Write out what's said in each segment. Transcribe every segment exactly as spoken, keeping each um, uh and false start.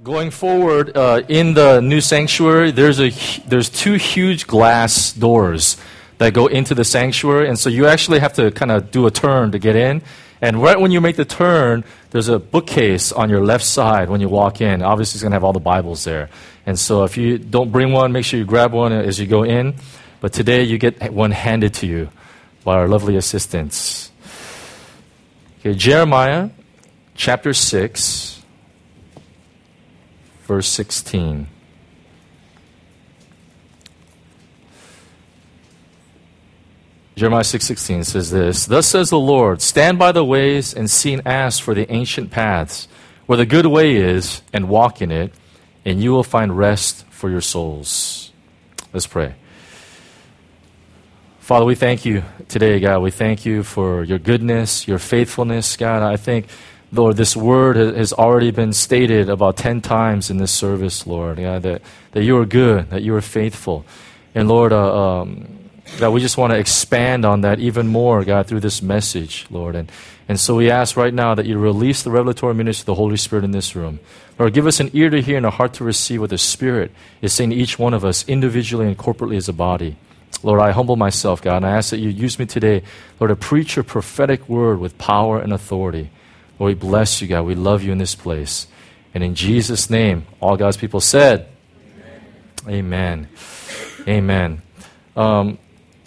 Going forward uh, in the new sanctuary, there's a there's two huge glass doors that go into the sanctuary, and so you actually have to kind of do a turn to get in. And right when you make the turn, there's a bookcase on your left side when you walk in. Obviously, it's going to have all the Bibles there. And so if you don't bring one, make sure you grab one as you go in. But today, you get one handed to you by our lovely assistants. Okay, Jeremiah chapter six, verse sixteen. Jeremiah six sixteen says this, "Thus says the Lord, stand by the ways and see and ask for the ancient paths, where the good way is, and walk in it, and you will find rest for your souls." Let's pray. Father, we thank you today, God. We thank you for your goodness, your faithfulness, God. I think, Lord, this word has already been stated about ten times in this service, Lord, God, that, that you are good, that you are faithful. And Lord, uh, um, God, we just want to expand on that even more, God, through this message, Lord. And, and so we ask right now that you release the revelatory ministry of the Holy Spirit in this room. Lord, give us an ear to hear and a heart to receive what the Spirit is saying to each one of us individually and corporately as a body. Lord, I humble myself, God, and I ask that you use me today, Lord, to preach your prophetic word with power and authority. Lord, we bless you, God. We love you in this place. And in Jesus' name, all God's people said, Amen. Amen. Amen. Um,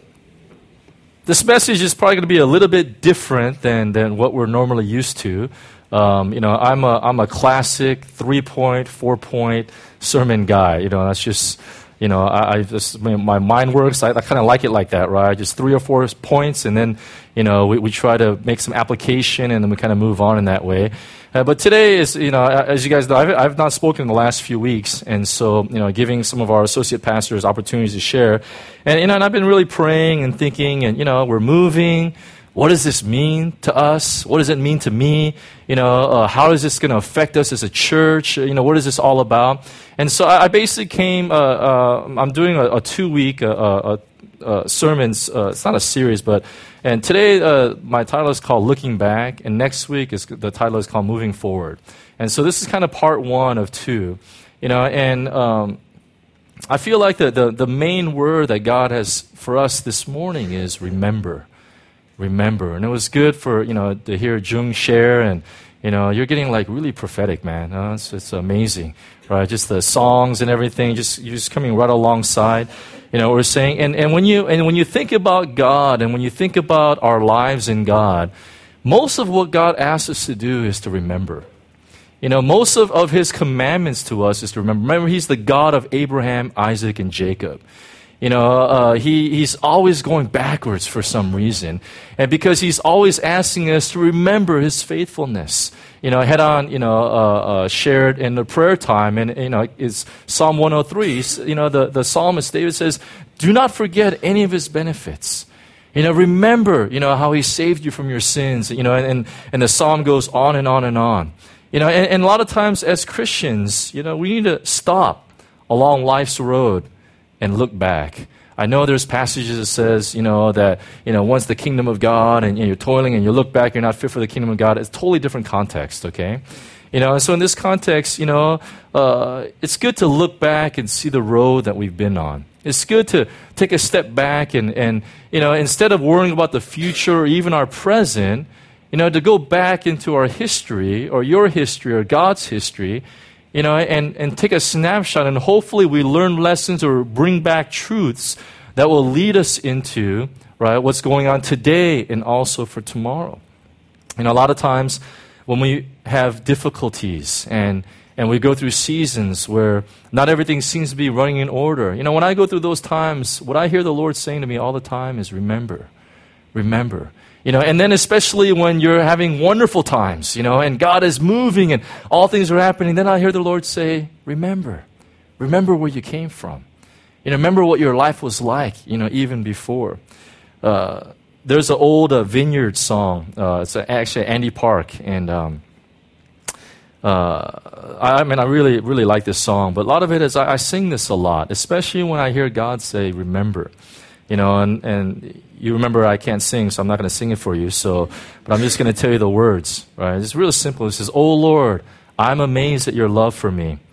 This message is probably going to be a little bit different than, than what we're normally used to. Um, you know, I'm a I'm a classic three-point, four-point sermon guy. You know, that's just, you know, I, I just my mind works. I, I kind of like it like that, right? Just three or four points, and then, you know, we, we try to make some application, and then we kind of move on in that way. Uh, but today is, you know, as you guys know, I've, I've not spoken in the last few weeks, and so, you know, giving some of our associate pastors opportunities to share. And, you know, and I've been really praying and thinking, and, you know, we're moving. What does this mean to us? What does it mean to me? You know, uh, how is this going to affect us as a church? You know, what is this all about? And so I, I basically came, uh, uh, I'm doing a, a two-week uh, uh, uh, sermons, uh, it's not a series, but, and today uh, my title is called Looking Back, and next week is the title is called Moving Forward. And so this is kind of part one of two, you know, and um, I feel like the, the, the main word that God has for us this morning is remember. Remember. And it was good for, you know, to hear Jung share, and, you know, you're getting like really prophetic, man. Uh, it's, it's amazing, right? Just the songs and everything, just you're just coming right alongside, you know, we're saying. And, and when you and when you think about God, and when you think about our lives in God, most of what God asks us to do is to remember. You know, most of, of his commandments to us is to remember. Remember, he's the God of Abraham, Isaac, and Jacob. You know, uh, he, he's always going backwards for some reason. And because he's always asking us to remember his faithfulness. You know, head on, you know, uh, uh, shared in the prayer time. And, you know, it's Psalm one oh three. You know, the, the psalmist David says, do not forget any of his benefits. You know, remember, you know, how he saved you from your sins. You know, and, and the psalm goes on and on and on. You know, and, and a lot of times as Christians, you know, we need to stop along life's road and look back. I know there's passages that says, you know, that, you know, once the kingdom of God, and, and you're toiling and you look back, you're not fit for the kingdom of God. It's a totally different context, okay? You know, and so in this context, you know, uh, it's good to look back and see the road that we've been on. It's good to take a step back and, and, you know, instead of worrying about the future or even our present, you know, to go back into our history or your history or God's history, you know, and, and take a snapshot, and hopefully we learn lessons or bring back truths that will lead us into, right, what's going on today and also for tomorrow. You know, a lot of times when we have difficulties and, and we go through seasons where not everything seems to be running in order, you know, when I go through those times, what I hear the Lord saying to me all the time is remember, remember. You know, and then especially when you're having wonderful times, you know, and God is moving and all things are happening, then I hear the Lord say, remember. Remember where you came from. You know, remember what your life was like, you know, even before. Uh, there's an old uh, Vineyard song. Uh, it's actually Andy Park. And um, uh, I, I mean, I really, really like this song. But a lot of it is, I, I sing this a lot, especially when I hear God say, remember. You know, and, and you remember I can't sing, so I'm not going to sing it for you. So, but I'm just going to tell you the words, right? It's really simple. It says, "Oh Lord, I'm amazed at your love for me.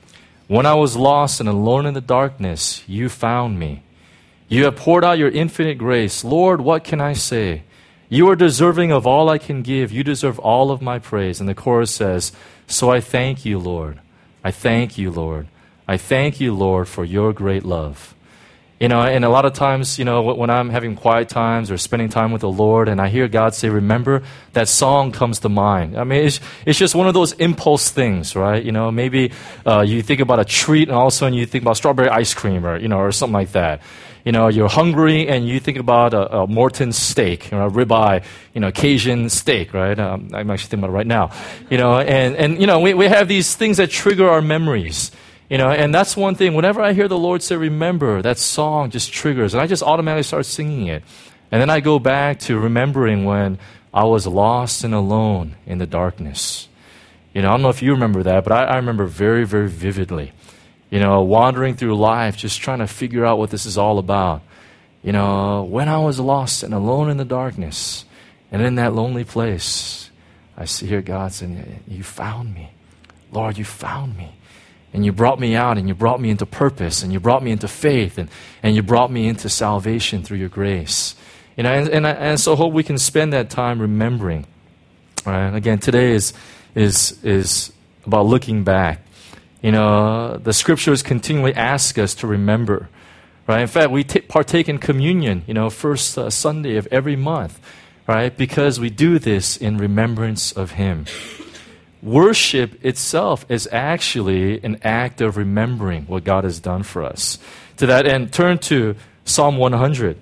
When I was lost and alone in the darkness, you found me. You have poured out your infinite grace. Lord, what can I say? You are deserving of all I can give. You deserve all of my praise. And the chorus says, so I thank you, Lord. I thank you, Lord. I thank you, Lord, for your great love. You know, and a lot of times, you know, when I'm having quiet times or spending time with the Lord and I hear God say, remember, that song comes to mind. I mean, it's, it's just one of those impulse things, right? You know, maybe uh, you think about a treat and all of a sudden you think about strawberry ice cream or, you know, or something like that. You know, you're hungry and you think about a, a Morton steak, you know, a ribeye, you know, Cajun steak, right? Um, I'm actually thinking about it right now. You know, and, and you know, we, we have these things that trigger our memories. You know, and that's one thing. Whenever I hear the Lord say, remember, that song just triggers. And I just automatically start singing it. And then I go back to remembering when I was lost and alone in the darkness. You know, I don't know if you remember that, but I, I remember very, very vividly. You know, wandering through life, just trying to figure out what this is all about. You know, when I was lost and alone in the darkness, and in that lonely place, I see here God saying, you found me. Lord, you found me. And you brought me out, and you brought me into purpose, and you brought me into faith, and, and you brought me into salvation through your grace. You know, and, and, I, and so I hope we can spend that time remembering. Right? Again, today is, is, is about looking back. You know, the scriptures continually ask us to remember, right? In fact, we t- partake in communion, you know, first uh, Sunday of every month, right? Because we do this in remembrance of Him. Worship itself is actually an act of remembering what God has done for us. To that end, turn to Psalm one hundred.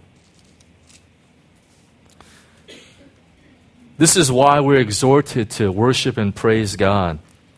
This is why we're exhorted to worship and praise God.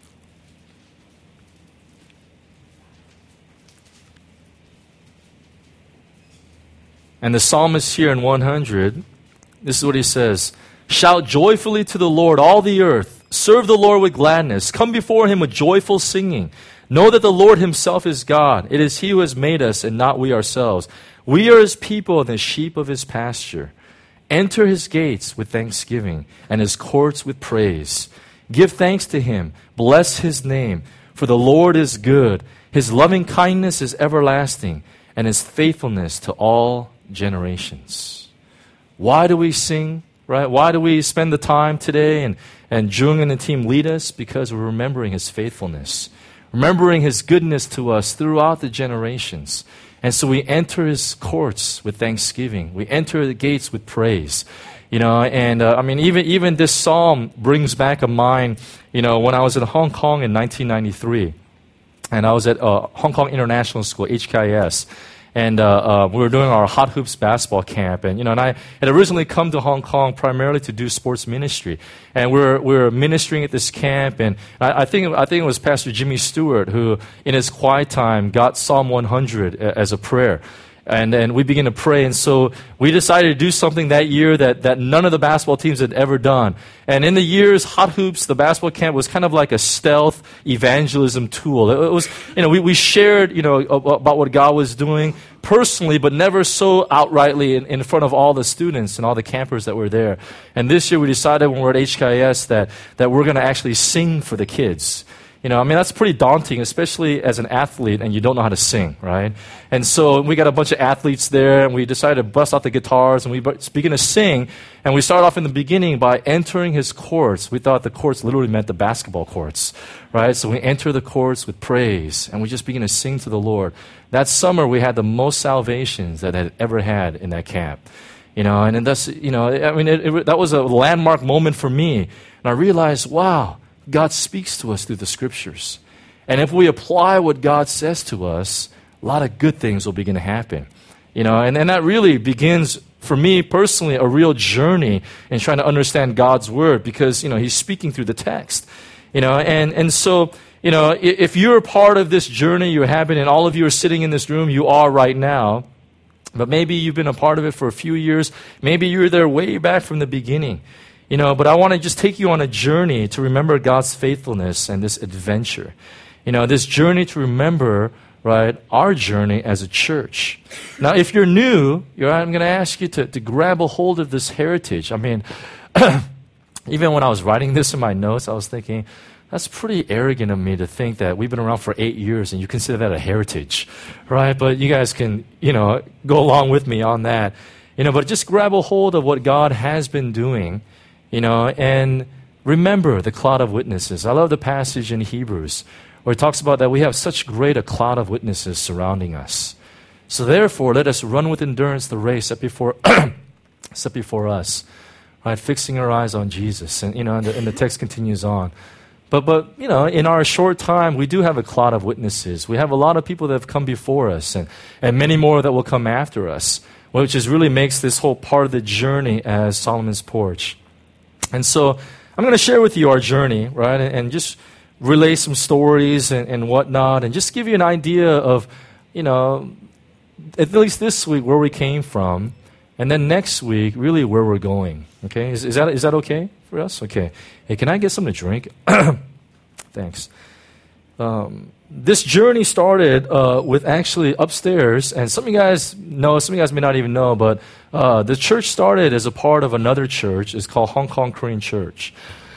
And the psalmist here in one hundred, this is what he says, shout joyfully to the Lord, all the earth. Serve the Lord with gladness. Come before Him with joyful singing. Know that the Lord Himself is God. It is He who has made us and not we ourselves. We are His people and the sheep of His pasture. Enter His gates with thanksgiving and His courts with praise. Give thanks to Him. Bless His name. For the Lord is good. His loving kindness is everlasting and His faithfulness to all generations. Why do we sing, right? Why do we spend the time today and, and Jung and the team lead us? Because we're remembering His faithfulness, remembering His goodness to us throughout the generations. And so we enter His courts with thanksgiving. We enter the gates with praise. You know, and uh, I mean, even even this psalm brings back a mind, you know, when I was in Hong Kong in nineteen ninety-three, and I was at uh, Hong Kong International School, H K I S. And uh, uh, we were doing our Hot Hoops basketball camp, and you know, and I had originally come to Hong Kong primarily to do sports ministry, and we were we were ministering at this camp, and I, I think I think it was Pastor Jimmy Stewart who, in his quiet time, got Psalm one hundred as a prayer. And then we began to pray. And so we decided to do something that year that, that none of the basketball teams had ever done. And in the years, Hot Hoops, the basketball camp, was kind of like a stealth evangelism tool. It was, you know, we, we shared, you know, about what God was doing personally, but never so outrightly in, in front of all the students and all the campers that were there. And this year we decided when we were at H K I S that, that we're going to actually sing for the kids. You know, I mean, that's pretty daunting, especially as an athlete and you don't know how to sing, right? And so we got a bunch of athletes there, and we decided to bust out the guitars, and we began to sing. And we started off in the beginning by entering His courts. We thought the courts literally meant the basketball courts, right? So we enter the courts with praise, and we just began to sing to the Lord. That summer, we had the most salvations that I had ever had in that camp. You know, and, and that's, you know, I mean, it, it, that was a landmark moment for me. And I realized, wow, God speaks to us through the Scriptures. And if we apply what God says to us, a lot of good things will begin to happen. You know, and, and that really begins, for me personally, a real journey in trying to understand God's Word, because, you know, He's speaking through the text. You know, and, and so, you know, if you're a part of this journey, you have been, and all of you are sitting in this room, you are right now, but maybe you've been a part of it for a few years, maybe you're there way back from the beginning. You know, but I want to just take you on a journey to remember God's faithfulness and this adventure. You know, this journey to remember, right, our journey as a church. Now, if you're new, you're, I'm going to ask you to, to grab a hold of this heritage. I mean, even when I was writing this in my notes, I was thinking, that's pretty arrogant of me to think that we've been around for eight years and you consider that a heritage, right? But you guys can, you know, go along with me on that. You know, but just grab a hold of what God has been doing, you know, and remember the cloud of witnesses. I love the passage in Hebrews where it talks about that we have such great a cloud of witnesses surrounding us. So therefore, let us run with endurance the race set before, set before us, right? Fixing our eyes on Jesus. And, you know, and the, and the text continues on. But, but, you know, in our short time, we do have a cloud of witnesses. We have a lot of people that have come before us and, and many more that will come after us, which is really makes this whole part of the journey as Solomon's Porch. And so I'm going to share with you our journey, right, and, and just relay some stories and, and whatnot, and just give you an idea of, you know, at least this week where we came from, and then next week really where we're going. Okay, is, is that is that okay for us? Okay. Hey, can I get something to drink? Thanks. Um, this journey started uh, with actually upstairs, and some of you guys know, some of you guys may not even know, but uh, the church started as a part of another church. It's called Hong Kong Korean Church.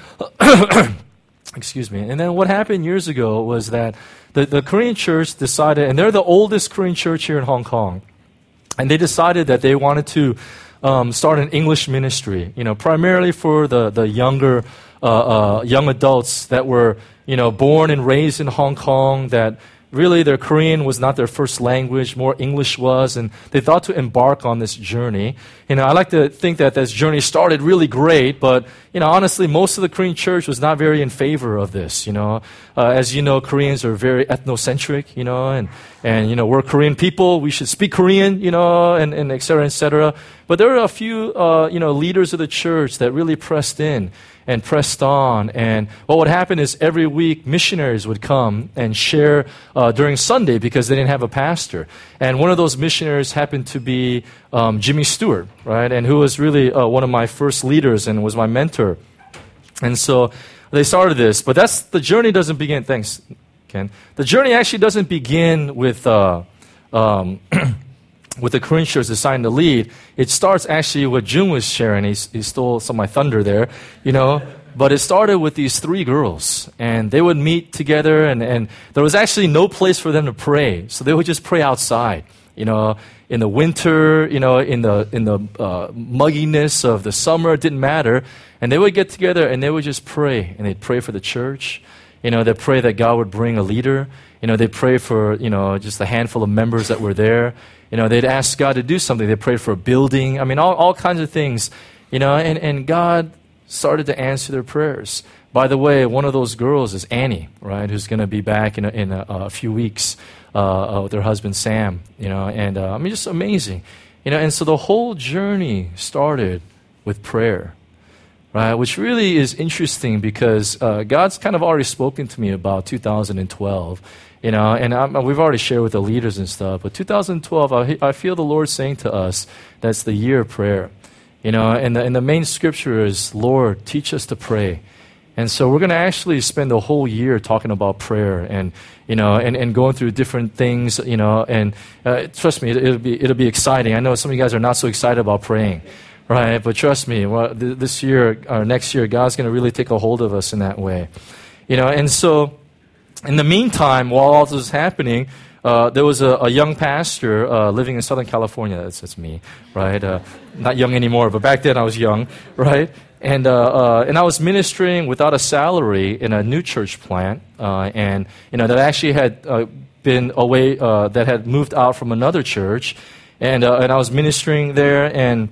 Excuse me. And then what happened years ago was that the, the Korean church decided, and they're the oldest Korean church here in Hong Kong, and they decided that they wanted to um, start an English ministry, you know, primarily for the, the younger uh, uh, young adults that were, you know, born and raised in Hong Kong, that really their Korean was not their first language, more English was, and they thought to embark on this journey. You know, I like to think that this journey started really great, but, you know, honestly, most of the Korean church was not very in favor of this, you know. Uh, as you know, Koreans are very ethnocentric, you know, and, and, you know, we're Korean people, we should speak Korean, you know, and, and et cetera, et cetera. But there were a few, uh, you know, leaders of the church that really pressed in and pressed on. And what would happen is every week missionaries would come and share uh, during Sunday because they didn't have a pastor. And one of those missionaries happened to be um, Jimmy Stewart, right? And who was really uh, one of my first leaders and was my mentor. And so they started this. But that's the journey doesn't begin. Thanks, Ken. The journey actually doesn't begin with uh, um, with the Korean church deciding to lead. It starts actually what Jun was sharing. He, he stole some of my thunder there, you know. But it started with these three girls, and they would meet together, and, and there was actually no place for them to pray, so they would just pray outside, you know, in the winter, you know, in the in the uh, mugginess of the summer. It didn't matter, and they would get together and they would just pray, and they'd pray for the church, you know, they'd pray that God would bring a leader, you know, they'd pray for, you know, just a handful of members that were there. You know, they'd ask God to do something. They prayed for a building. I mean, all, all kinds of things, you know, and, and God started to answer their prayers. By the way, one of those girls is Annie, right, who's going to be back in a, in a, a few weeks uh, uh, with her husband, Sam, you know, and uh, I mean, just amazing. You know, and so the whole journey started with prayer, right, which really is interesting because uh, God's kind of already spoken to me about two thousand twelve. You know, and I'm, we've already shared with the leaders and stuff, but two thousand twelve, I, I feel the Lord saying to us, that's the year of prayer. You know, and the, and the main scripture is, Lord, teach us to pray. And so we're going to actually spend the whole year talking about prayer and, you know, and, and going through different things, you know, and uh, trust me, it, it'll be it'll be exciting. I know some of you guys are not so excited about praying, right? But trust me, well, th- this year or next year, God's going to really take a hold of us in that way. You know, and so in the meantime, while all this was happening, uh, there was a, a young pastor uh, living in Southern California. That's, that's me, right? Uh, not young anymore, but back then I was young, right? And uh, uh, and I was ministering without a salary in a new church plant, uh, and you know that actually had uh, been away, uh, that had moved out from another church, and uh, and I was ministering there, and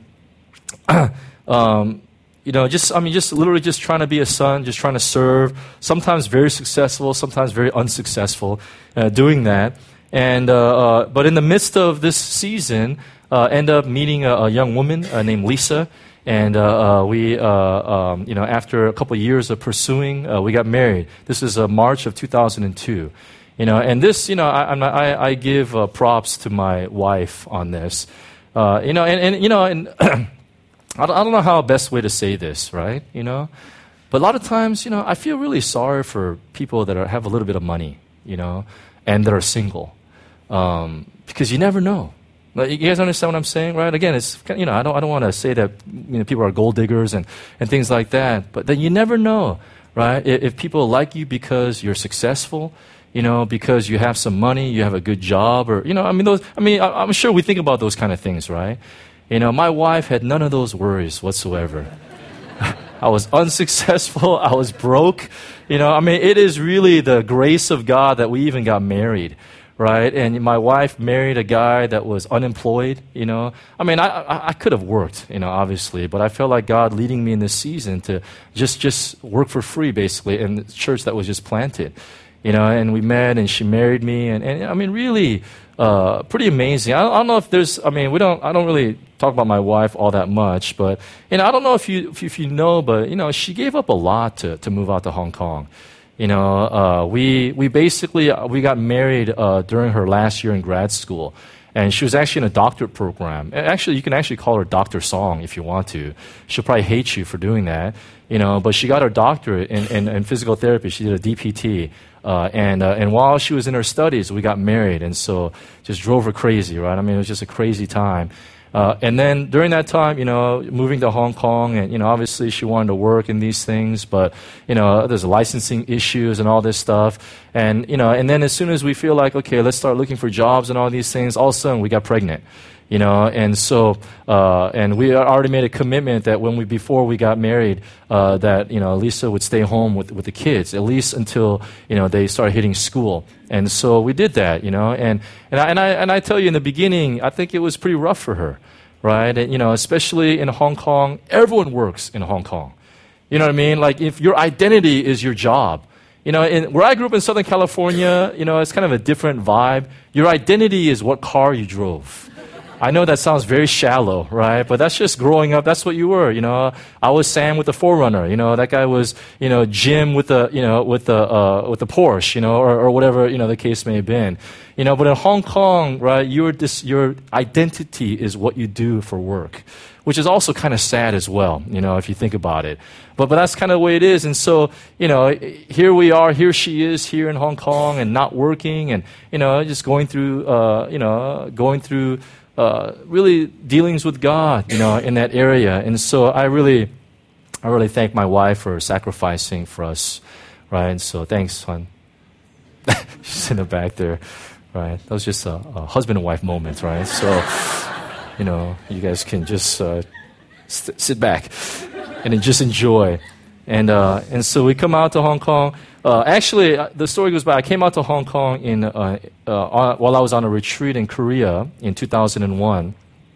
um, you know, just I mean, just literally just trying to be a son, just trying to serve. Sometimes very successful, sometimes very unsuccessful, uh, doing that. And uh, uh, but in the midst of this season, uh, end up meeting a, a young woman uh, named Lisa. And uh, uh, we, uh, um, you know, after a couple of years of pursuing, uh, we got married. This is uh, March of two thousand two. You know, and this, you know, I, I'm not, I, I give uh, props to my wife on this. Uh, you know, and, and you know, and I, don't, I don't know how best way to say this, right? You know, but a lot of times, you know, I feel really sorry for people that are, have a little bit of money, you know, and that are single, um, because you never know. You guys understand what I'm saying, right? Again, it's, you know, I don't, I don't want to say that, you know, people are gold diggers and, and things like that, but then you never know, right? If, if people like you because you're successful, you know, because you have some money, you have a good job, or, you know, I mean, those, I mean, I, I'm sure we think about those kind of things, right? You know, my wife had none of those worries whatsoever. I was unsuccessful. I was broke. You know, I mean, it is really the grace of God that we even got married, right? And my wife married a guy that was unemployed, you know. I mean, I, I, I could have worked, you know, obviously, but I felt like God leading me in this season to just, just work for free, basically, in the church that was just planted, you know, and we met and she married me. And, and I mean, really, uh, pretty amazing. I, I don't know if there's, I mean, we don't, I don't really talk about my wife all that much, but, you know, I don't know if you, if you, if you know, but, you know, she gave up a lot to, to move out to Hong Kong. You know, uh, we, we basically, uh, we got married, uh, during her last year in grad school. And she was actually in a doctorate program. Actually, you can actually call her Doctor Song if you want to. She'll probably hate you for doing that, you know, but she got her doctorate in, in, in physical therapy. She did a D P T. Uh, and, uh, and while she was in her studies, we got married. And so just drove her crazy, right? I mean, it was just a crazy time. Uh, and then during that time, you know, moving to Hong Kong, and, you know, obviously she wanted to work in these things, but, you know, there's licensing issues and all this stuff. And, you know, and then as soon as we feel like, okay, let's start looking for jobs and all these things, all of a sudden we got pregnant. You know, and so, uh, and we already made a commitment that when we, before we got married, uh, that, you know, Lisa would stay home with, with the kids, at least until, you know, they start hitting school. And so we did that, you know, and, and I, and I, and I tell you in the beginning, I think it was pretty rough for her, right? And, you know, especially in Hong Kong, everyone works in Hong Kong. You know what I mean? Like, if your identity is your job, you know, in, where I grew up in Southern California, you know, it's kind of a different vibe. Your identity is what car you drove. I know that sounds very shallow, right? But that's just growing up. That's what you were, you know. I was Sam with the four runner, you know. That guy was, you know, Jim with the, you know, with the uh, with the Porsche, you know, or, or whatever, you know, the case may have been, you know. But in Hong Kong, right, your this your identity is what you do for work, which is also kind of sad as well, you know, if you think about it. But but that's kind of the way it is. And so, you know, here we are, here she is here in Hong Kong and not working, and, you know, just going through, uh, you know, going through. Uh, really dealings with God, you know, in that area. And so I really, I really thank my wife for sacrificing for us, right? And so thanks, hon. She's in the back there, right? That was just a, a husband and wife moment, right? So, you know, you guys can just uh, st- sit back and then just enjoy. And uh, and so we come out to Hong Kong. Uh, actually, uh, the story goes back. I came out to Hong Kong in uh, uh, on, while I was on a retreat in Korea in two thousand one.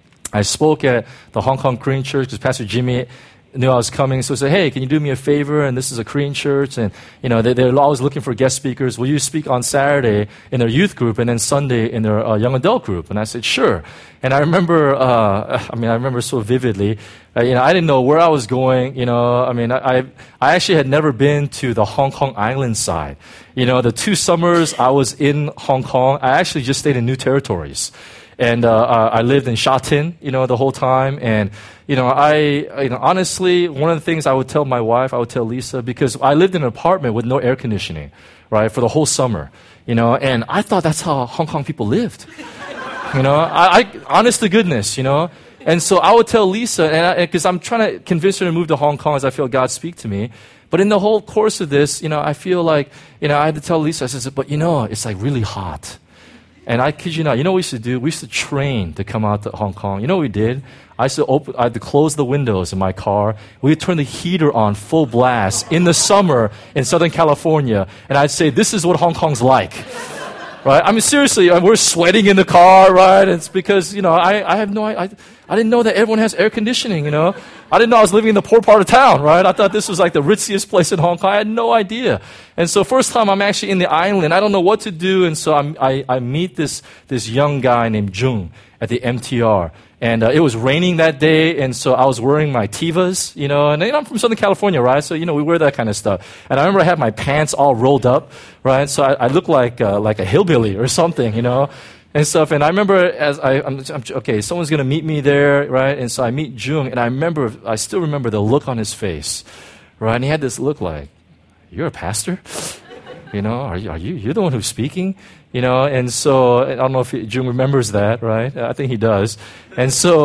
I spoke at the Hong Kong Korean Church because Pastor Jimmy knew I was coming, so he said, "Hey, can you do me a favor? And this is a Korean church, and you know they, they're always looking for guest speakers. Will you speak on Saturday in their youth group and then Sunday in their uh, young adult group?" And I said, "Sure." And I remember, uh, I mean, I remember so vividly. Uh, you know, I didn't know where I was going. You know, I mean, I, I I actually had never been to the Hong Kong island side. You know, the two summers I was in Hong Kong, I actually just stayed in New Territories. And uh, I lived in Sha Tin, you know, the whole time. And, you know, I, you know, honestly, one of the things I would tell my wife, I would tell Lisa, because I lived in an apartment with no air conditioning, right, for the whole summer, you know, and I thought that's how Hong Kong people lived. You know, I, I honest to goodness, you know. And so I would tell Lisa, and because I'm trying to convince her to move to Hong Kong as I feel God speak to me. But in the whole course of this, you know, I feel like, you know, I had to tell Lisa, I said, but you know, it's like really hot. And I kid you not, you know what we used to do? We used to train to come out to Hong Kong. You know what we did? I used to open, I had to close the windows in my car. We would turn the heater on full blast in the summer in Southern California. And I'd say, this is what Hong Kong's like. Right? I mean, seriously, we're sweating in the car, right? It's because, you know, I, I have no, I, I didn't know that everyone has air conditioning, you know? I didn't know I was living in the poor part of town, right? I thought this was like the ritziest place in Hong Kong. I had no idea. And so first time I'm actually in the island, I don't know what to do. And so I'm, I, I meet this, this young guy named Jung at the M T R. And uh, it was raining that day, and so I was wearing my Tevas, you know, and you know, I'm from Southern California, right? So, you know, we wear that kind of stuff. And I remember I had my pants all rolled up, right? So I, I looked like uh, like a hillbilly or something, you know, and stuff. And I remember as I, I'm, I'm okay, someone's going to meet me there, right? And so I meet Jung, and I remember, I still remember the look on his face, right? And he had this look like, "You're a pastor? You know, are you, are you, you're the one who's speaking?" You know, and so, I don't know if Jung remembers that, right? I think he does. And so,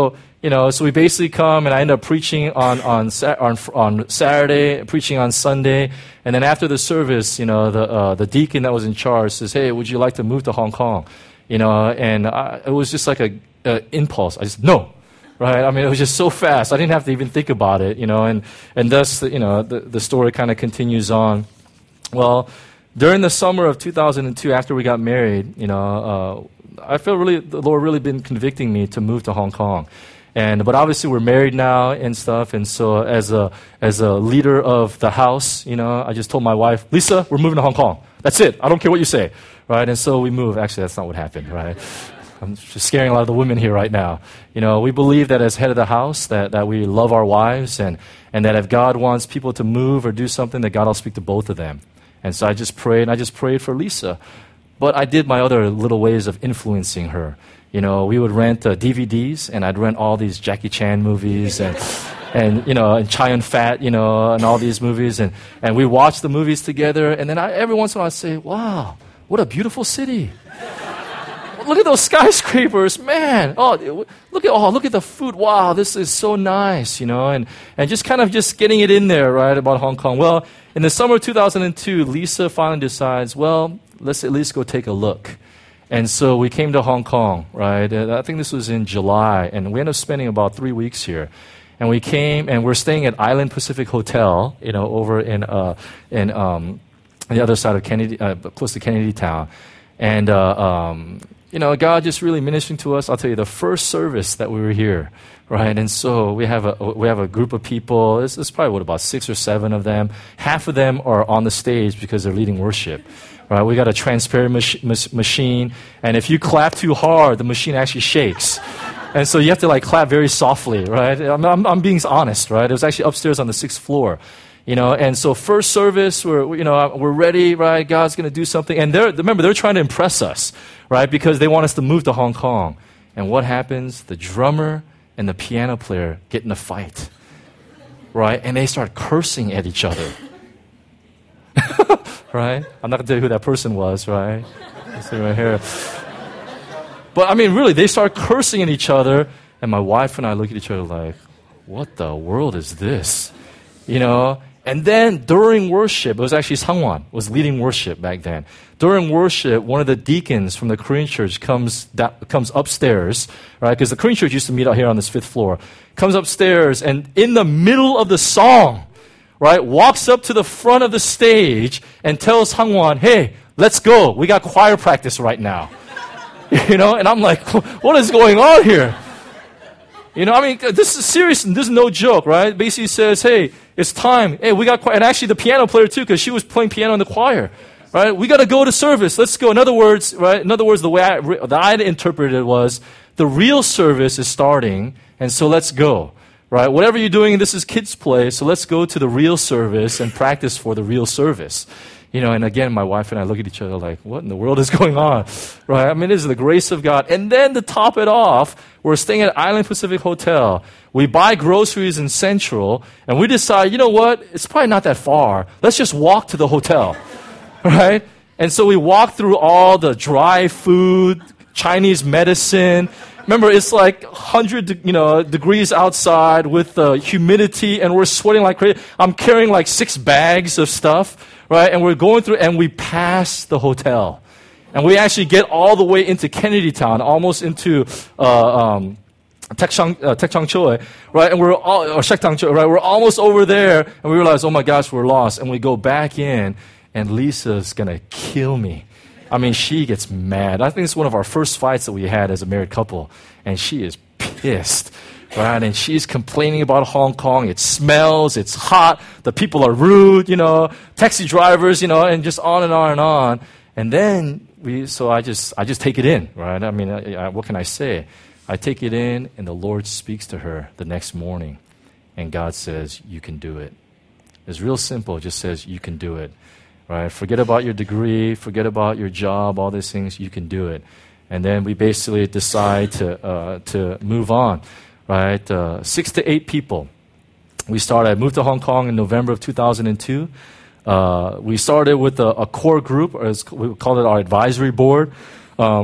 You know, so we basically come, and I end up preaching on on on, on Saturday, preaching on Sunday, and then after the service, you know, the uh, the deacon that was in charge says, "Hey, would you like to move to Hong Kong?" You know, and I, it was just like a, a impulse. I just no, right? I mean, it was just so fast. I didn't have to even think about it. You know, and and thus, you know, the the story kind of continues on. Well, during the summer of two thousand two, after we got married, you know, uh, I feel really the Lord really been convicting me to move to Hong Kong. And but obviously we're married now and stuff, and so as a as a leader of the house, you know, I just told my wife, Lisa, we're moving to Hong Kong. That's it. I don't care what you say, right? And so we moved. Actually, that's not what happened, right? I'm just scaring a lot of the women here right now. You know, we believe that as head of the house, that, that we love our wives, and and that if God wants people to move or do something, that God will speak to both of them. And so I just prayed, and I just prayed for Lisa, but I did my other little ways of influencing her. You know, we would rent uh, D V Ds, and I'd rent all these Jackie Chan movies, and, and you know, and Chow Yun-fat, you know, and all these movies, and, and we watch the movies together, and then I, every once in a while I'd say, wow, what a beautiful city. Look at those skyscrapers, man. Oh, look at oh, look at the food. Wow, this is so nice, you know, and, and just kind of just getting it in there, right, about Hong Kong. Well, in the summer of two thousand two, Lisa finally decides, well, let's at least go take a look. And so we came to Hong Kong, right? And I think this was in July, and we ended up spending about three weeks here. And we came, and we're staying at Island Pacific Hotel, you know, over in uh, in um, on the other side of Kennedy, uh, close to Kennedy Town. And uh, um, you know, God just really ministering to us. I'll tell you, the first service that we were here, right? And so we have a we have a group of people. It's, it's probably what about six or seven of them. Half of them are on the stage because they're leading worship. Right, we got a transparent mach- mach- machine, and if you clap too hard, the machine actually shakes. And so you have to like clap very softly, right? I'm, I'm, I'm being honest, right? It was actually upstairs on the sixth floor, you know. And so first service, we're you know we're ready, right? God's going to do something, and they're remember they're trying to impress us, right? Because they want us to move to Hong Kong. And what happens? The drummer and the piano player get in a fight, right? And they start cursing at each other. Right? I'm not going to tell you who that person was, right? See right here. But I mean, really, they start cursing at each other, and my wife and I look at each other like, what the world is this? You know? And then during worship, it was actually Sangwan was leading worship back then. During worship, one of the deacons from the Korean church comes da- comes upstairs, right? Because the Korean church used to meet out here on this fifth floor. Comes upstairs, and in the middle of the song, right, walks up to the front of the stage and tells Hangwan, hey, let's go. We got choir practice right now. You know, and I'm like, what is going on here? You know, I mean, this is serious. This is no joke, right? Basically says, hey, it's time. Hey, we got choir. And actually the piano player too, because she was playing piano in the choir, right? We got to go to service. Let's go. In other words, right? In other words, the way I, the I interpreted it was the real service is starting, and so let's go. Right? Whatever you're doing, this is kids' play, so let's go to the real service and practice for the real service. You know, and again, my wife and I look at each other like, what in the world is going on? Right? I mean, this is the grace of God. And then to top it off, we're staying at Island Pacific Hotel. We buy groceries in Central, and we decide, you know what? It's probably not that far. Let's just walk to the hotel. Right? And so we walk through all the dry food, Chinese medicine. Remember, it's like one hundred you know, degrees outside with the uh, humidity, and we're sweating like crazy. I'm carrying like six bags of stuff, right? And we're going through, and we pass the hotel. And we actually get all the way into Kennedy Town, almost into uh, um, Tekchang, uh, Tekchangchoi, right? And we're all, or Shektangchoi, right? We're almost over there, and we realize, oh my gosh, we're lost. And we go back in, and Lisa's going to kill me. I mean, she gets mad. I think it's one of our first fights that we had as a married couple, and she is pissed, right? And she's complaining about Hong Kong. It smells, it's hot, the people are rude, you know, taxi drivers, you know, and just on and on and on. And then we, so I just, I just take it in, right? I mean, I, I, what can I say? I take it in, and the Lord speaks to her the next morning, and God says, "You can do it." It's real simple. It just says, "You can do it." Right? Forget about your degree, forget about your job, all these things, you can do it. And then we basically decide to uh, to move on, right? Uh, six to eight people. We started, I moved to Hong Kong in November of two thousand two. Uh, we started with a, a core group, or as we call it our advisory board. Um,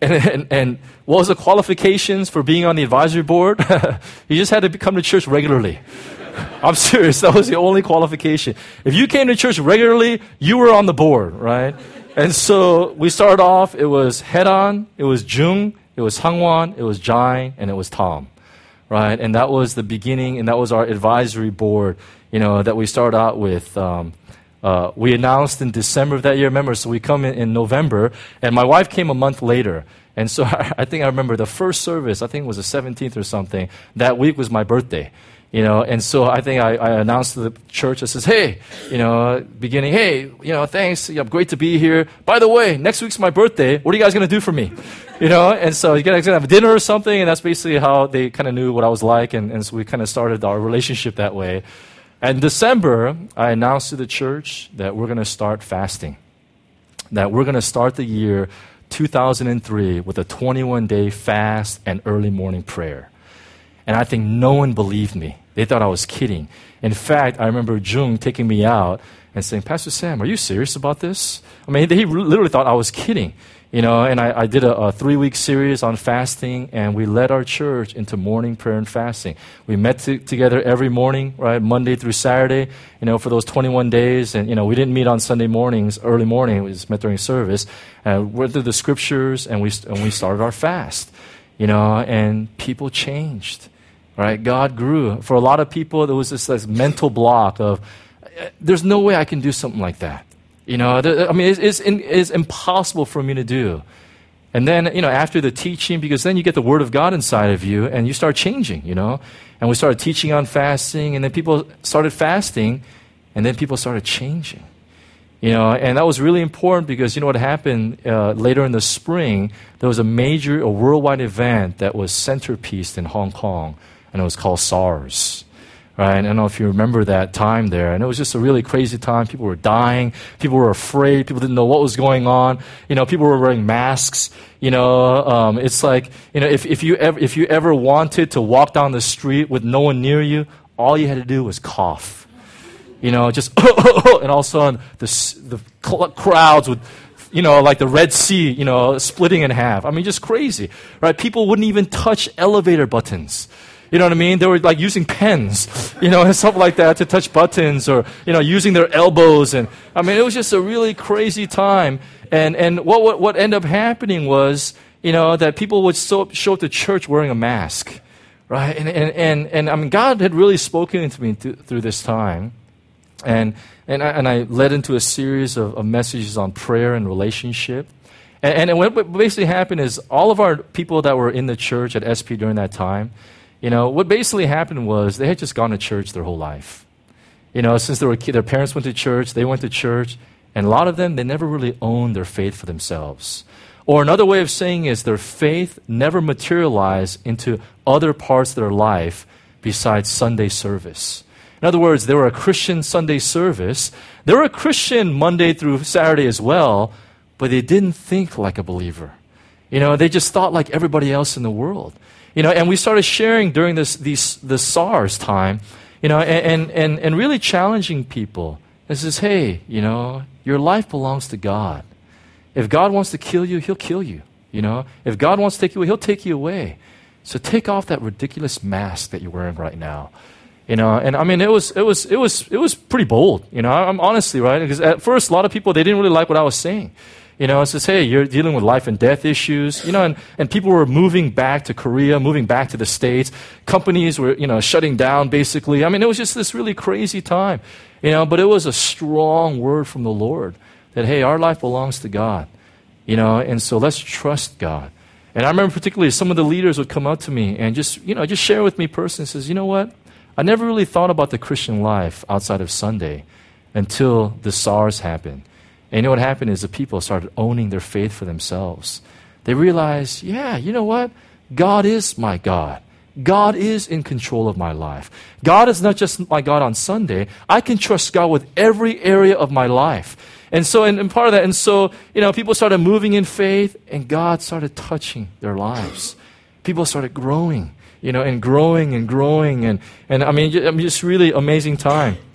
And, and, and what was the qualifications for being on the advisory board? You just had to come to church regularly. I'm serious. That was the only qualification. If you came to church regularly, you were on the board, right? And so we started off, it was Heran, it was Jung, it was Hangwan, it was Jai, and it was Tom, right? And that was the beginning, and that was our advisory board, you know, that we started out with. Um, uh, we announced in December of that year, remember, so we come in, in November, and my wife came a month later. And so I, I think I remember the first service, I think it was the seventeenth or something, that week was my birthday. You know, and so I think I, I announced to the church, I says, hey, you know, beginning, hey, you know, thanks, you know, great to be here. By the way, next week's my birthday. What are you guys going to do for me? You know, and so you guys going to have dinner or something, and that's basically how they kind of knew what I was like, and, and so we kind of started our relationship that way. And in December, I announced to the church that we're going to start fasting, that we're going to start the year two thousand three with a twenty-one day fast and early morning prayer. And I think no one believed me. They thought I was kidding. In fact, I remember Jung taking me out and saying, Pastor Sam, are you serious about this? I mean, he literally thought I was kidding. You know, and I, I did a, a three-week series on fasting, and we led our church into morning prayer and fasting. We met to, together every morning, right, Monday through Saturday, you know, for those twenty-one days. And, you know, we didn't meet on Sunday mornings, early morning. We just met during service. Uh, we went through the scriptures, and we, and we started our fast, you know, and people changed. Right? God grew. For a lot of people, there was this, this mental block of, there's no way I can do something like that. You know, there, I mean, it's, it's, it's impossible for me to do. And then, you know, after the teaching, because then you get the Word of God inside of you, and you start changing, you know. And we started teaching on fasting, and then people started fasting, and then people started changing. You know, and that was really important because, you know, what happened uh, later in the spring, there was a major, a worldwide event that was centerpieced in Hong Kong, and it was called SARS, right? And I don't know if you remember that time there. And it was just a really crazy time. People were dying. People were afraid. People didn't know what was going on. You know, people were wearing masks. You know, um, it's like, you know, if, if you ever if you ever wanted to walk down the street with no one near you, all you had to do was cough. You know, just, and all of a sudden, the, the crowds would, you know, like the Red Sea, you know, splitting in half. I mean, just crazy, right? People wouldn't even touch elevator buttons. You know what I mean? They were like using pens, you know, and stuff like that to touch buttons, or, you know, using their elbows. And I mean, it was just a really crazy time. And and what what, what ended up happening was, you know, that people would so, show up to church wearing a mask, right? And and and, and I mean, God had really spoken to me th- through this time. And and I, and I led into a series of, of messages on prayer and relationship. And, and what basically happened is all of our people that were in the church at S P during that time, you know, what basically happened was they had just gone to church their whole life. You know, since they were kids, their parents went to church, they went to church, and a lot of them, they never really owned their faith for themselves. Or another way of saying is their faith never materialized into other parts of their life besides Sunday service. In other words, they were a Christian Sunday service. They were a Christian Monday through Saturday as well, but they didn't think like a believer. You know, they just thought like everybody else in the world. You know, and we started sharing during this these the SARS time, you know, and, and, and really challenging people. It says, hey, you know, your life belongs to God. If God wants to kill you, He'll kill you. You know, if God wants to take you away, He'll take you away. So take off that ridiculous mask that you're wearing right now. You know, and I mean, it was it was it was it was pretty bold. You know, I'm honestly right because at first a lot of people they didn't really like what I was saying. You know, it says, hey, you're dealing with life and death issues. You know, and, and people were moving back to Korea, moving back to the States. Companies were, you know, shutting down basically. I mean, it was just this really crazy time. You know, but it was a strong word from the Lord that, hey, our life belongs to God. You know, and so let's trust God. And I remember particularly some of the leaders would come up to me and just, you know, just share with me personally, says, you know what? I never really thought about the Christian life outside of Sunday until the SARS happened. And you know what happened is the people started owning their faith for themselves. They realized, yeah, you know what? God is my God. God is in control of my life. God is not just my God on Sunday. I can trust God with every area of my life. And so, and, and part of that, and so, you know, people started moving in faith, and God started touching their lives. People started growing, you know, and growing and growing. And, and I mean, I mean, just really amazing time.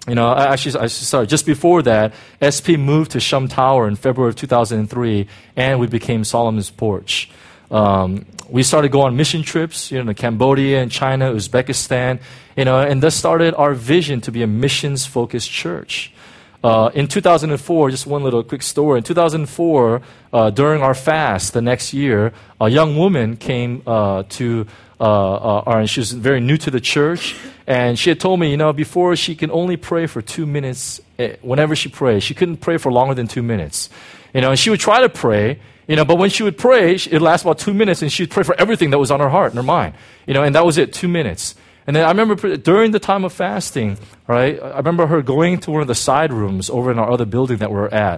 You know, actually, I sorry, just before that, S P moved to Shum Tower in February of two thousand three, and we became Solomon's Porch. Um, we started going on mission trips, you know, to Cambodia and China, Uzbekistan, you know, and this started our vision to be a missions-focused church. Uh, in two thousand four, just one little quick story. In two thousand four, uh, during our fast the next year, a young woman came uh, to uh, uh, our, and she was very new to the church, and she had told me, you know, before she can only pray for two minutes eh, whenever she prays. She couldn't pray for longer than two minutes. You know, and she would try to pray, you know, but when she would pray, it lasts about two minutes, and she would pray for everything that was on her heart and her mind. You know, and that was it, two minutes. And then I remember during the time of fasting, right, I remember her going to one of the side rooms over in our other building that we're at,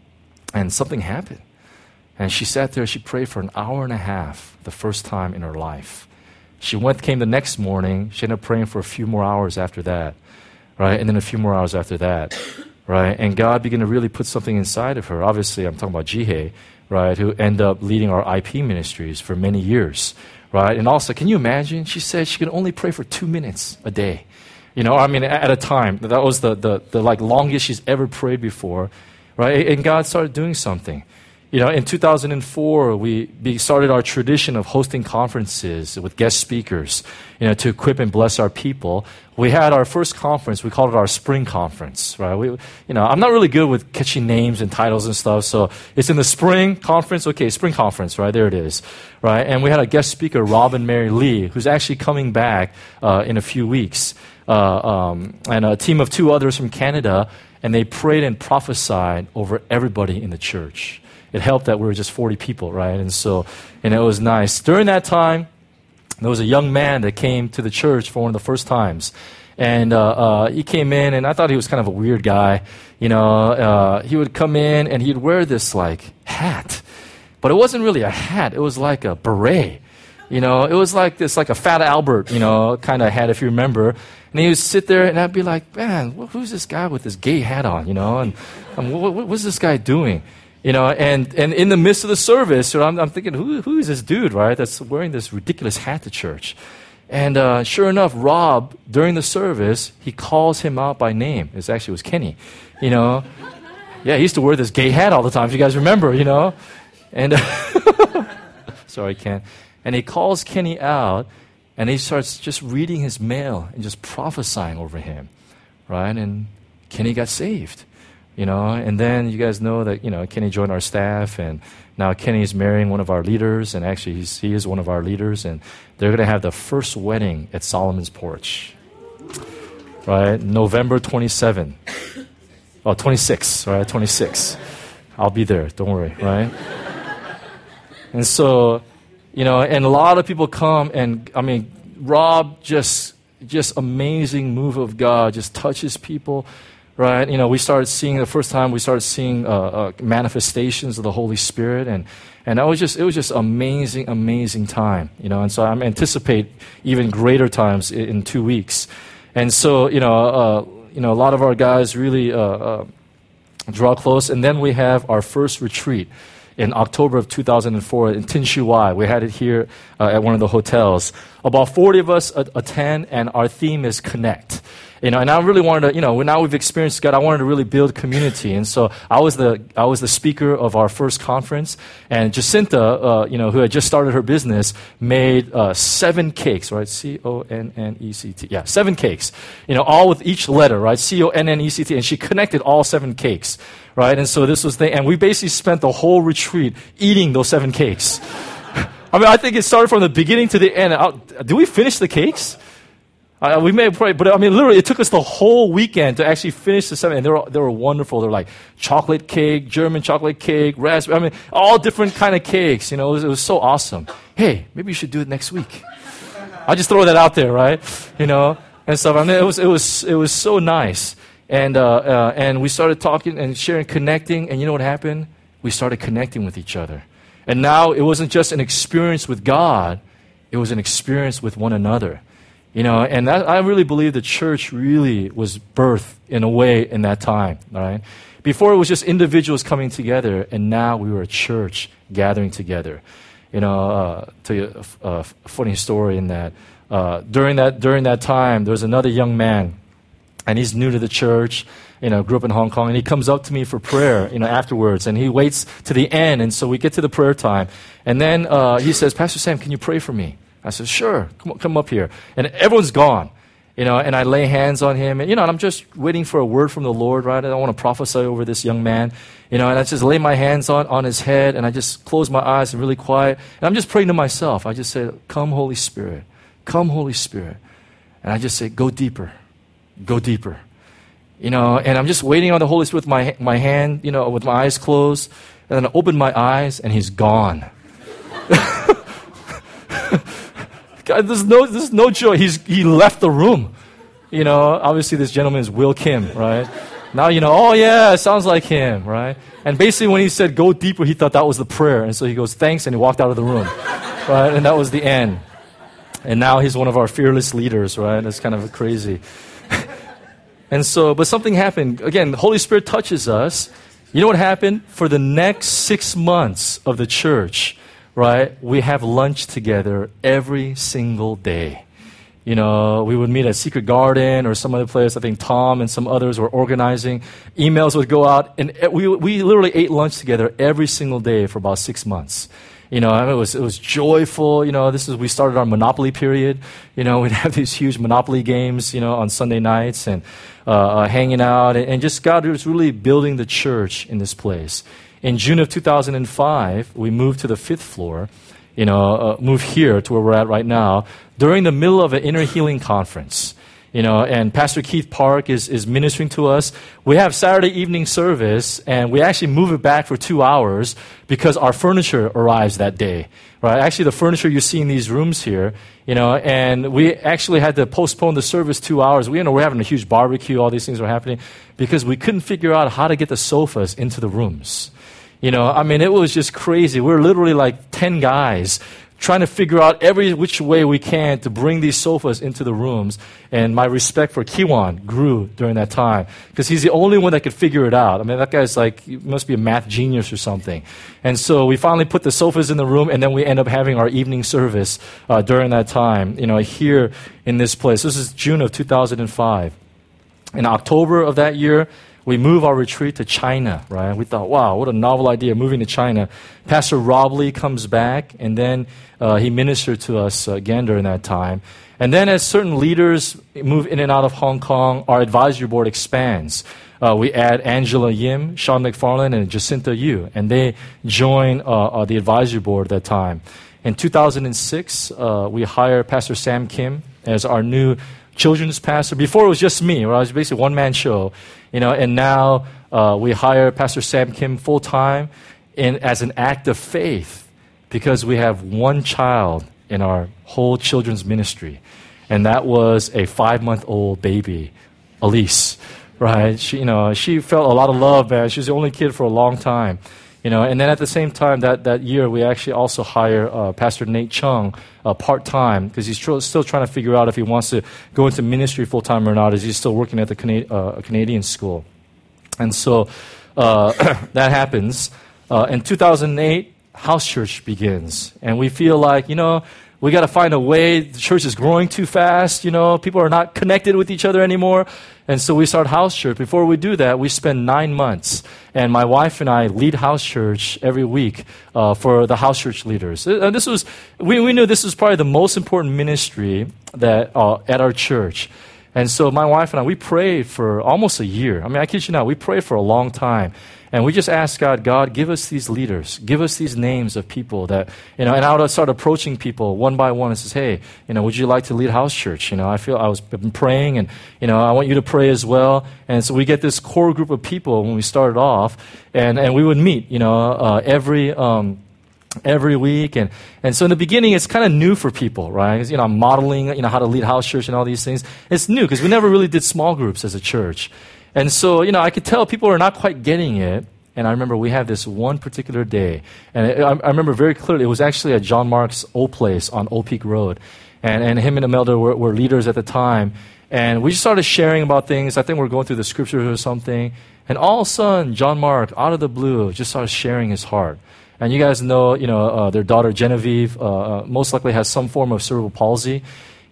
and something happened. And she sat there, she prayed for an hour and a half, the first time in her life. She went, came the next morning, she ended up praying for a few more hours after that, right, and then a few more hours after that, right, and God began to really put something inside of her. Obviously, I'm talking about Jihye, right, who ended up leading our I P ministries for many years. Right? And also, can you imagine? She said she could only pray for two minutes a day. You know, I mean, at a time. That was the, the, the like longest she's ever prayed before. Right? And God started doing something. You know, in two thousand four, we started our tradition of hosting conferences with guest speakers, you know, to equip and bless our people. We had our first conference. We called it our spring conference, right? We, you know, I'm not really good with catchy names and titles and stuff, so it's in the spring conference. Okay, spring conference, right? There it is, right? And we had a guest speaker, Robin Mary Lee, who's actually coming back uh, in a few weeks, uh, um, and a team of two others from Canada, and they prayed and prophesied over everybody in the church. It helped that we were just forty people, right? And so, and it was nice. During that time, there was a young man that came to the church for one of the first times. And uh, uh, he came in, and I thought he was kind of a weird guy. You know, uh, he would come in, and he'd wear this, like, hat. But it wasn't really a hat. It was like a beret. You know, it was like this, like a Fat Albert, you know, kind of hat, if you remember. And he would sit there, and I'd be like, man, who's this guy with this gay hat on, you know? And um, what, what's this guy doing? You know, and, and in the midst of the service, you know, I'm, I'm thinking, who, who is this dude, right, that's wearing this ridiculous hat to church? And uh, sure enough, Rob, during the service, he calls him out by name. It actually was Kenny, you know. Yeah, he used to wear this gay hat all the time, if you guys remember, you know. And sorry, Ken. And he calls Kenny out, and he starts just reading his mail and just prophesying over him, right? And Kenny got saved. You know, and then you guys know that, you know, Kenny joined our staff, and now Kenny is marrying one of our leaders, and actually he's, he is one of our leaders, and they're going to have the first wedding at Solomon's Porch, right? November twenty-seventh. Oh, twenty-sixth, right? twenty-sixth. I'll be there, don't worry, right? And so, you know, and a lot of people come, and, I mean, Rob just, just amazing move of God, just touches people. Right, you know, we started seeing the first time we started seeing uh, uh, manifestations of the Holy Spirit, and and that was just it was just amazing, amazing time, you know. And so I anticipate even greater times in, in two weeks, and so you know, uh, you know, a lot of our guys really uh, uh, draw close, and then we have our first retreat in October of two thousand four in Tin Shu Wai. We had it here uh, at one of the hotels. About forty of us a- attend, and our theme is Connect. You know, and I really wanted to, you know, now we've experienced God, I wanted to really build community. And so I was the I was the speaker of our first conference. And Jacinta, uh, you know, who had just started her business, made uh, seven cakes, right? C O N N E C T. Yeah, seven cakes. You know, all with each letter, right? C O N N E C T. And she connected all seven cakes, right? And so this was the, and we basically spent the whole retreat eating those seven cakes. I mean, I think it started from the beginning to the end. I'll, do we finish the cakes? Uh, we may pray, but I mean, literally, it took us the whole weekend to actually finish the seven. And they were they were wonderful. They were like chocolate cake, German chocolate cake, raspberry. I mean, all different kind of cakes. You know, it was, it was so awesome. Hey, maybe you should do it next week. I'll just throw that out there, right? You know, and stuff. I mean, it was it was it was so nice. And uh, uh, and we started talking and sharing, connecting. And you know what happened? We started connecting with each other. And now it wasn't just an experience with God; it was an experience with one another. You know, and that, I really believe the church really was birthed in a way in that time, all right? Before it was just individuals coming together, and now we were a church gathering together. You know, uh, tell you a, a funny story in that uh, during that during that time, there was another young man And he's new to the church, you know, grew up in Hong Kong, and he comes up to me for prayer, you know, afterwards, and he waits to the end, and so we get to the prayer time, and then uh, he says, Pastor Sam, can you pray for me? I said, sure, come, come up here. And everyone's gone, you know, and I lay hands on him, and, you know, and I'm just waiting for a word from the Lord, right? I don't want to prophesy over this young man, you know, and I just lay my hands on, on his head, and I just close my eyes and really quiet, and I'm just praying to myself. I just say, come, Holy Spirit, come, Holy Spirit. And I just say, go deeper. Go deeper. You know, and I'm just waiting on the Holy Spirit with my my hand, you know, with my eyes closed. And then I open my eyes, and he's gone. God, there's no, there's no joy. He's, he left the room. You know, obviously this gentleman is Will Kim, right? Now, you know, oh yeah, it sounds like him, right? And basically when he said, go deeper, he thought that was the prayer. And so he goes, thanks, and he walked out of the room, right? And that was the end. And now he's one of our fearless leaders, right? That's kind of crazy. And so, but something happened. Again, the Holy Spirit touches us. You know what happened? For the next six months of the church, right, we have lunch together every single day. You know, we would meet at Secret Garden or some other place. I think Tom and some others were organizing. Emails would go out, and we we literally ate lunch together every single day for about six months. You know, I mean, it was it was joyful. You know, this is we started our Monopoly period. You know, we'd have these huge Monopoly games, you know, on Sunday nights and uh, uh, hanging out, and, and just God was really building the church in this place. In June of two thousand five, we moved to the fifth floor. You know, uh, moved here to where we're at right now during the middle of an inner healing conference. You know, and Pastor Keith Park is, is ministering to us. We have Saturday evening service, and we actually move it back for two hours because our furniture arrives that day, right? Actually, the furniture you see in these rooms here, you know, and we actually had to postpone the service two hours. We, you know, we're having a huge barbecue, all these things were happening because we couldn't figure out how to get the sofas into the rooms. You know, I mean, it was just crazy. We were literally like ten guys trying to figure out every which way we can to bring these sofas into the rooms. And my respect for Kiwan grew during that time because he's the only one that could figure it out. I mean, that guy's like, he must be a math genius or something. And so we finally put the sofas in the room, and then we end up having our evening service uh, during that time, you know, here in this place. This is June of two thousand five. In October of that year, we move our retreat to China, right? We thought, wow, what a novel idea, moving to China. Pastor Rob Lee comes back, and then uh, he ministered to us uh, again during that time. And then as certain leaders move in and out of Hong Kong, our advisory board expands. Uh, we add Angela Yim, Sean McFarland, and Jacinta Yu, and they join uh, uh, the advisory board at that time. In two thousand six, uh, we hire Pastor Sam Kim as our new children's pastor. Before it was just me, right? It was basically a one-man show, you know, and now uh, we hire Pastor Sam Kim full-time in, as an act of faith because we have one child in our whole children's ministry, and that was a five-month-old baby, Elise, right? She, you know, she felt a lot of love, man. She was the only kid for a long time. You know, and then at the same time, that, that year, we actually also hire uh, Pastor Nate Chung uh, part-time because he's tr- still trying to figure out if he wants to go into ministry full-time or not, as he's still working at the Cana- uh, Canadian school. And so uh, that happens. Uh, in two thousand eight, House Church begins. And we feel like, you know, we got to find a way. The church is growing too fast. You know, people are not connected with each other anymore. And so we start House Church. Before we do that, we spend nine months. And my wife and I lead House Church every week uh, for the House Church leaders. And this was, we, we knew this was probably the most important ministry that uh, at our church. And so my wife and I, we prayed for almost a year. I mean, I kid you not, we prayed for a long time. And we just asked God, God, give us these leaders. Give us these names of people that, you know, and I would start approaching people one by one and says, hey, you know, would you like to lead House Church? You know, I feel I was been praying and, you know, I want you to pray as well. And so we get this core group of people when we started off and, and we would meet, you know, uh, every, um, every week. And, and so in the beginning, it's kind of new for people, right? 'Cause, you know, I'm modeling, you know, how to lead House Church and all these things. It's new because we never really did small groups as a church. And so, you know, I could tell people are not quite getting it. And I remember we had this one particular day. And it, I, I remember very clearly, it was actually at John Mark's old place on Old Peak Road. And, and him and Imelda were, were leaders at the time. And we just started sharing about things. I think we were going through the scriptures or something. And all of a sudden, John Mark, out of the blue, just started sharing his heart. And you guys know, you know, uh, their daughter Genevieve uh, uh, most likely has some form of cerebral palsy.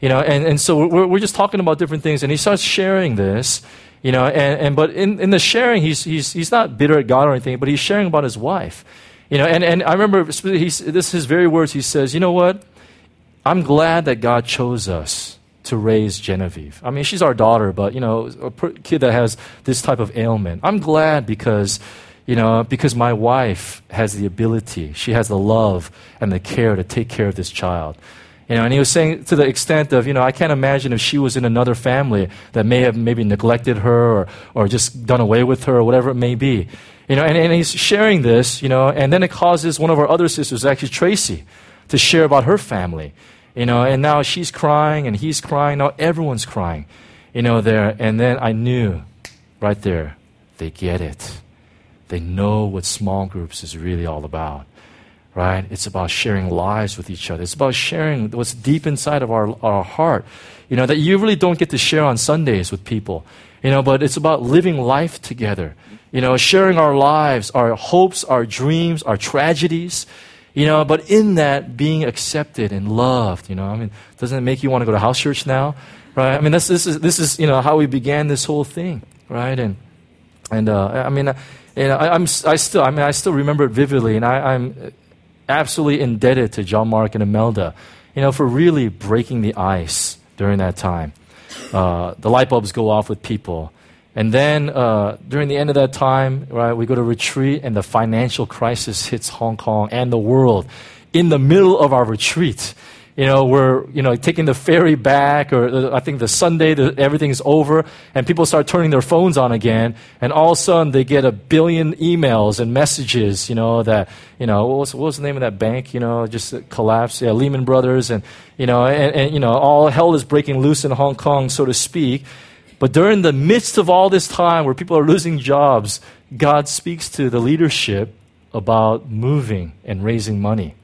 You know, and, and so we're, we're just talking about different things, and he starts sharing this, you know, and, and but in, in the sharing, he's, he's, he's not bitter at God or anything, but he's sharing about his wife. You know, and, and I remember he's, this is his very words. He says, you know what? I'm glad that God chose us to raise Genevieve. I mean, she's our daughter, but, you know, a kid that has this type of ailment. I'm glad because, you know, because my wife has the ability, she has the love and the care to take care of this child. You know, and he was saying to the extent of, you know, I can't imagine if she was in another family that may have maybe neglected her or, or just done away with her or whatever it may be. You know, and, and he's sharing this, you know, and then it causes one of our other sisters, actually Tracy, to share about her family. You know, and now she's crying and he's crying. Now everyone's crying, you know, there. And then I knew right there, they get it. They know what small groups is really all about. Right? It's about sharing lives with each other. It's about sharing what's deep inside of our, our heart, you know, that you really don't get to share on Sundays with people, you know, but it's about living life together, you know, sharing our lives, our hopes, our dreams, our tragedies, you know, but in that being accepted and loved, you know, I mean, doesn't it make you want to go to house church now? Right? I mean, this, this is, this is, you know, how we began this whole thing, right? And, and, uh, I mean, you know, I, I'm, I still, I mean, I still remember it vividly, and I, I'm, absolutely indebted to John Mark and Imelda, you know, for really breaking the ice during that time. Uh, the light bulbs go off with people. And then uh, during the end of that time, right, we go to retreat, and the financial crisis hits Hong Kong and the world. In the middle of our retreat, you know, we're, you know, taking the ferry back, or uh, I think the Sunday, the, everything's over, and people start turning their phones on again, and all of a sudden they get a billion emails and messages, you know, that, you know, what was, what was the name of that bank, you know, just collapsed, yeah, Lehman Brothers, and, you know, and, and, you know, all hell is breaking loose in Hong Kong, so to speak. But during the midst of all this time where people are losing jobs, God speaks to the leadership about moving and raising money.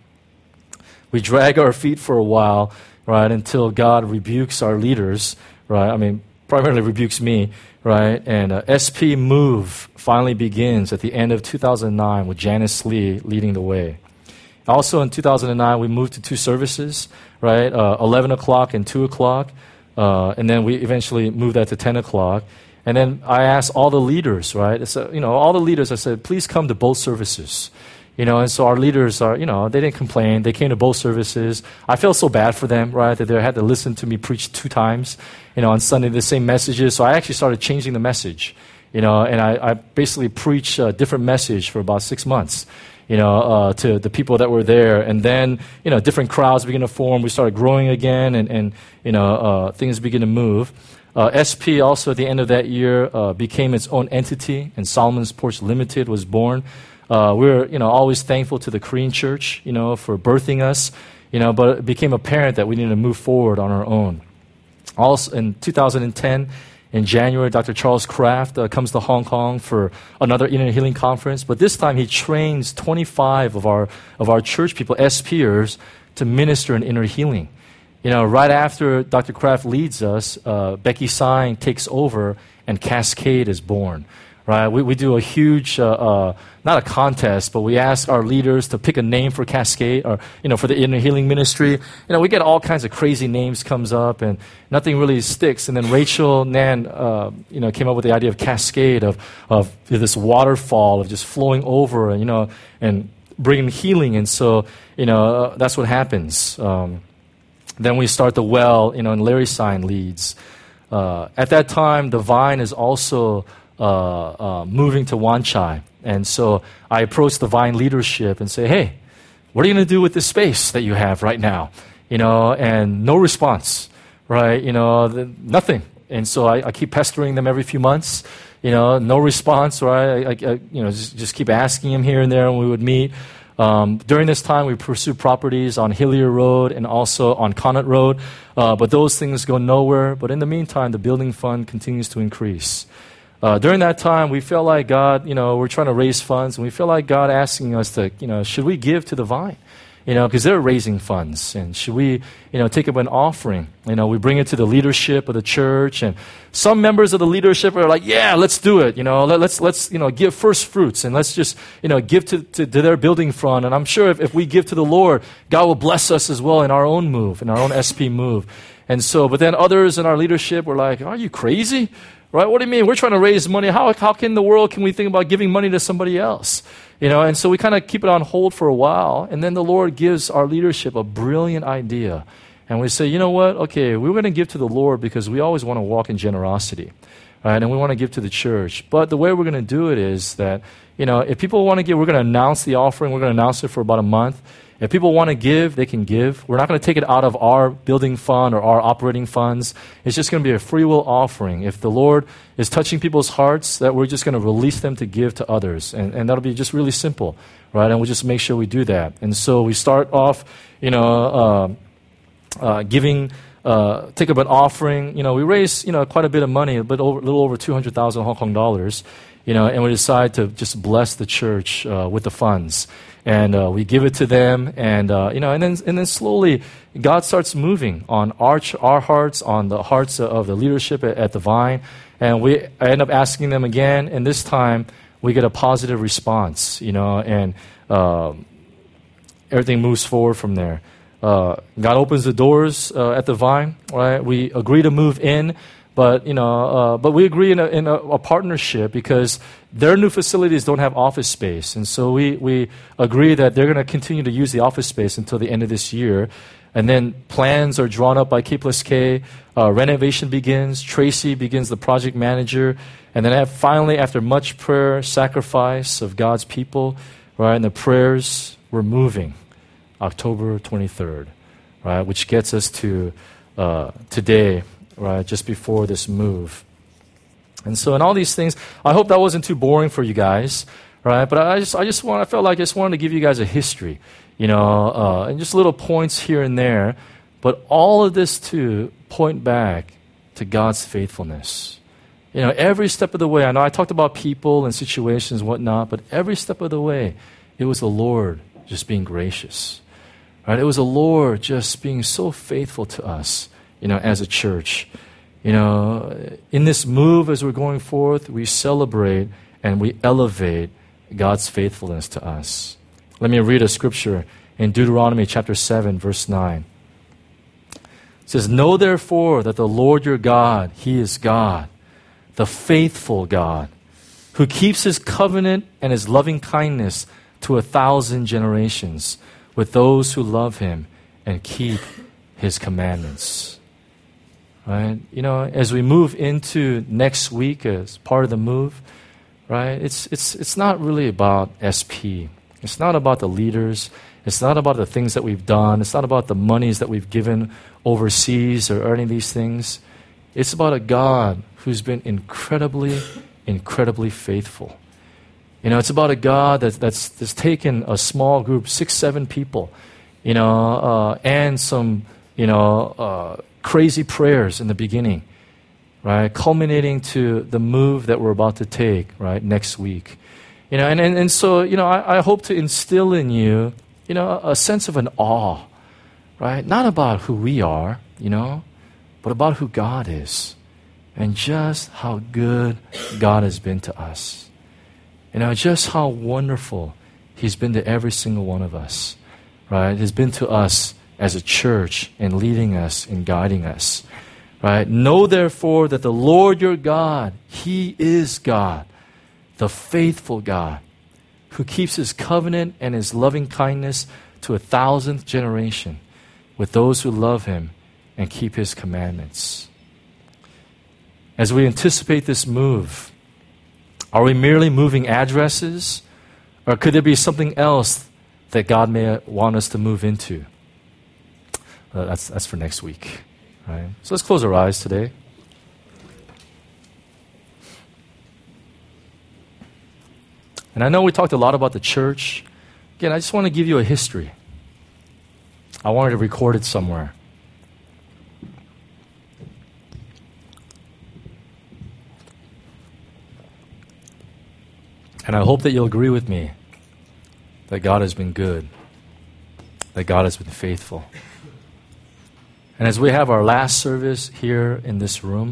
We drag our feet for a while, right, until God rebukes our leaders, right? I mean, primarily rebukes me, right? And uh, S P Move finally begins at the end of two thousand nine with Janice Lee leading the way. Also in two thousand nine, we moved to two services, right? Uh, eleven o'clock and two o'clock. Uh, and then we eventually moved that to ten o'clock. And then I asked all the leaders, right? So, you know, all the leaders, I said, please come to both services. You know, and so our leaders are, you know, they didn't complain. They came to both services. I felt so bad for them, right, that they had to listen to me preach two times, you know, on Sunday, the same messages. So I actually started changing the message, you know, and I, I basically preached a different message for about six months, you know, uh, to the people that were there. And then, you know, different crowds began to form. We started growing again, and, and you know, uh, things began to move. Uh, S P also at the end of that year uh, became its own entity, and Solomon's Porch Limited was born. Uh, we were, you know, always thankful to the Korean church, you know, for birthing us, you know, but it became apparent that we needed to move forward on our own. Also, in two thousand ten, in January, Doctor Charles Kraft uh, comes to Hong Kong for another inner healing conference, but this time he trains twenty-five of our of our church people, SPers, to minister in inner healing. You know, right after Doctor Kraft leads us, uh, Becky Sign takes over, and Cascade is born. Right, we we do a huge, uh, uh, not a contest, but we ask our leaders to pick a name for Cascade, or you know, for the inner healing ministry. You know, we get all kinds of crazy names comes up, and nothing really sticks. And then Rachel Nan, uh, you know, came up with the idea of Cascade, of of this waterfall of just flowing over, and you know, and bringing healing. And so, you know, uh, that's what happens. Um, then we start the well, you know, and Larry Sign leads. Uh, at that time, the Vine is also Uh, uh, moving to Wan Chai. And so I approached the Vine leadership and say, hey, what are you going to do with this space that you have right now? You know, and no response, right? You know, the, nothing. And so I, I keep pestering them every few months, you know, no response, right? I, I, you know, just, just keep asking them here and there, and we would meet. Um, during this time, we pursued properties on Hillier Road and also on Connaught Road, uh, but those things go nowhere. But in the meantime, the building fund continues to increase. Uh, during that time, we felt like God, you know, we're trying to raise funds, and we feel like God asking us to, you know, should we give to the Vine? You know, because they're raising funds, and should we, you know, take up an offering? You know, we bring it to the leadership of the church, and some members of the leadership are like, yeah, let's do it. You know, let, let's, let's, you know, give first fruits, and let's just, you know, give to, to, to their building fund. And I'm sure if, if we give to the Lord, God will bless us as well in our own move, in our own S P move. And so, but then others in our leadership were like, are you crazy? Right? What do you mean? We're trying to raise money. How, how can the world can we think about giving money to somebody else? You know, and so we kind of keep it on hold for a while. And then the Lord gives our leadership a brilliant idea. And we say, you know what? Okay, we're going to give to the Lord because we always want to walk in generosity. Right? And we want to give to the church. But the way we're going to do it is that, you know, if people want to give, we're going to announce the offering. We're going to announce it for about a month. If people want to give, they can give. We're not going to take it out of our building fund or our operating funds. It's just going to be a free will offering. If the Lord is touching people's hearts, that we're just going to release them to give to others. And, and that'll be just really simple, right? And we'll just make sure we do that. And so we start off, you know, uh, uh, giving, uh, take up an offering. You know, we raise, you know, quite a bit of money, a, bit over, a little over two hundred thousand Hong Kong dollars, you know, and we decide to just bless the church uh, with the funds. And uh, we give it to them, and uh, you know, and then and then slowly, God starts moving on our our hearts, on the hearts of the leadership at, at the Vine, and we I end up asking them again, and this time we get a positive response, you know, and um, everything moves forward from there. Uh, God opens the doors uh, at the Vine, right? We agree to move in. But you know, uh, but we agree in a, in a, a partnership because their new facilities don't have office space, and so we we agree that they're going to continue to use the office space until the end of this year, and then plans are drawn up by K plus K. Uh, renovation begins. Tracy begins the project manager, and then have, finally, after much prayer, sacrifice of God's people, right, and the prayers, we're moving, October twenty-third, right, which gets us to uh, today. Right, just before this move. And so in all these things, I hope that wasn't too boring for you guys, right? But I just I just want I felt like I just wanted to give you guys a history, you know, uh, and just little points here and there, but all of this to point back to God's faithfulness. You know, every step of the way, I know I talked about people and situations and whatnot, but every step of the way, it was the Lord just being gracious. Right? It was the Lord just being so faithful to us. You know, as a church, you know, in this move as we're going forth, we celebrate and we elevate God's faithfulness to us. Let me read a scripture in Deuteronomy chapter seven, verse nine. It says, "Know therefore that the Lord your God, He is God, the faithful God, who keeps His covenant and His loving kindness to a thousand generations with those who love Him and keep His commandments." Right? You know, as we move into next week as part of the move, right? It's it's it's not really about S P. It's not about the leaders. It's not about the things that we've done. It's not about the monies that we've given overseas or any of these things. It's about a God who's been incredibly, incredibly faithful. You know, it's about a God that's that's, that's taken a small group, six, seven people, you know, uh, and some, you know, uh, crazy prayers in the beginning, right? Culminating to the move that we're about to take, right, next week. You know, and, and, and so, you know, I, I hope to instill in you, you know, a sense of an awe, right? Not about who we are, you know, but about who God is and just how good God has been to us. You know, just how wonderful He's been to every single one of us, right? He's been to us as a church and leading us and guiding us, right? Know therefore that the Lord your God, He is God, the faithful God, who keeps His covenant and His loving kindness to a thousandth generation with those who love Him and keep His commandments. As we anticipate this move, are we merely moving addresses, or could there be something else that God may want us to move into? Uh, that's that's for next week, right? So let's close our eyes today. And I know we talked a lot about the church. Again, I just want to give you a history. I wanted to record it somewhere. And I hope that you'll agree with me that God has been good, that God has been faithful. And as we have our last service here in this room,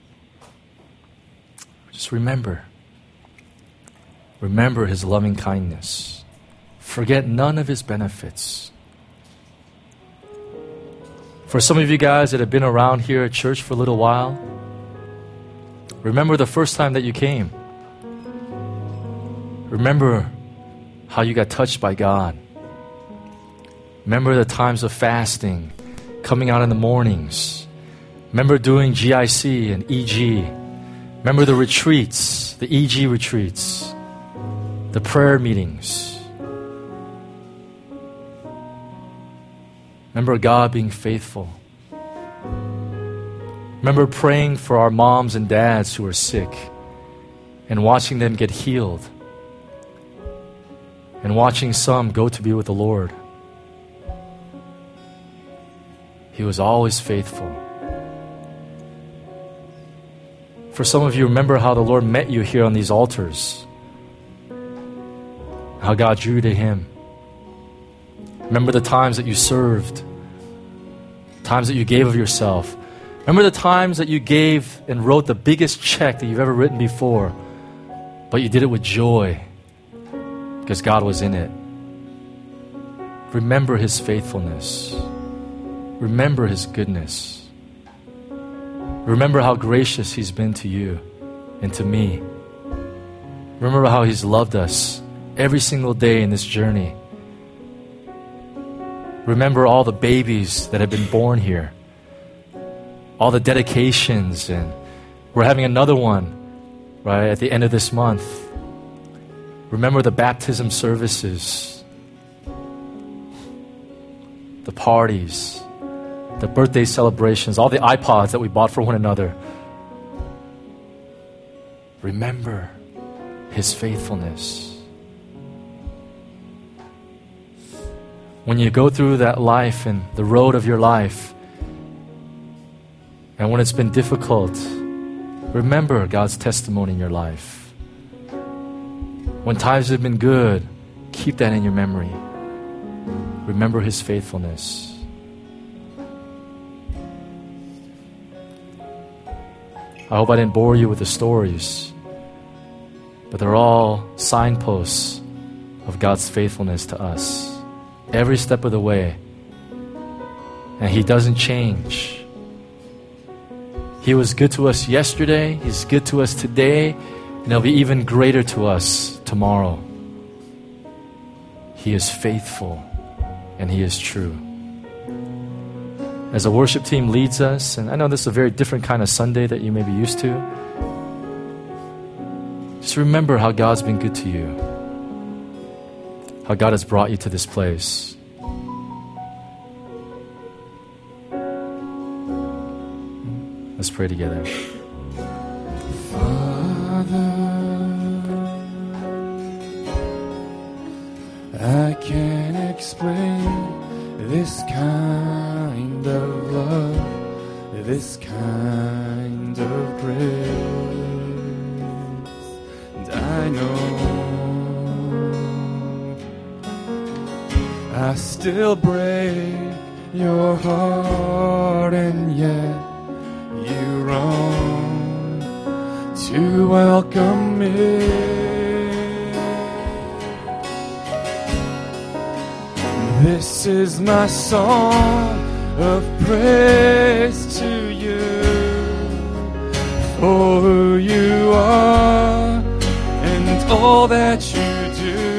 just remember, remember His loving kindness. Forget none of His benefits. For some of you guys that have been around here at church for a little while, remember the first time that you came. Remember how you got touched by God. Remember the times of fasting, coming out in the mornings. Remember doing G I C and E G. Remember the retreats, the E G retreats, the prayer meetings. Remember God being faithful. Remember praying for our moms and dads who are sick and watching them get healed and watching some go to be with the Lord. He was always faithful. For some of you, remember how the Lord met you here on these altars, how God drew you to Him. Remember the times that you served, times that you gave of yourself. Remember the times that you gave and wrote the biggest check that you've ever written before, but you did it with joy because God was in it. Remember His faithfulness. Remember His goodness. Remember how gracious He's been to you and to me. Remember how He's loved us every single day in this journey. Remember all the babies that have been born here, all the dedications, and we're having another one right at the end of this month. Remember the baptism services, the parties, the birthday celebrations, all the iPods that we bought for one another. Remember His faithfulness. When you go through that life and the road of your life, and when it's been difficult, remember God's testimony in your life. When times have been good, keep that in your memory. Remember His faithfulness. I hope I didn't bore you with the stories, but they're all signposts of God's faithfulness to us every step of the way. And He doesn't change. He was good to us yesterday, He's good to us today, and He'll be even greater to us tomorrow. He is faithful and He is true. As the worship team leads us, and I know this is a very different kind of Sunday that you may be used to, just remember how God's been good to you, how God has brought you to this place. Let's pray together. Father, I can't explain this kind of love, this kind of grace. And I know I still break your heart, and yet you wrong to welcome me. This is my song of praise to you for who you are and all that you do.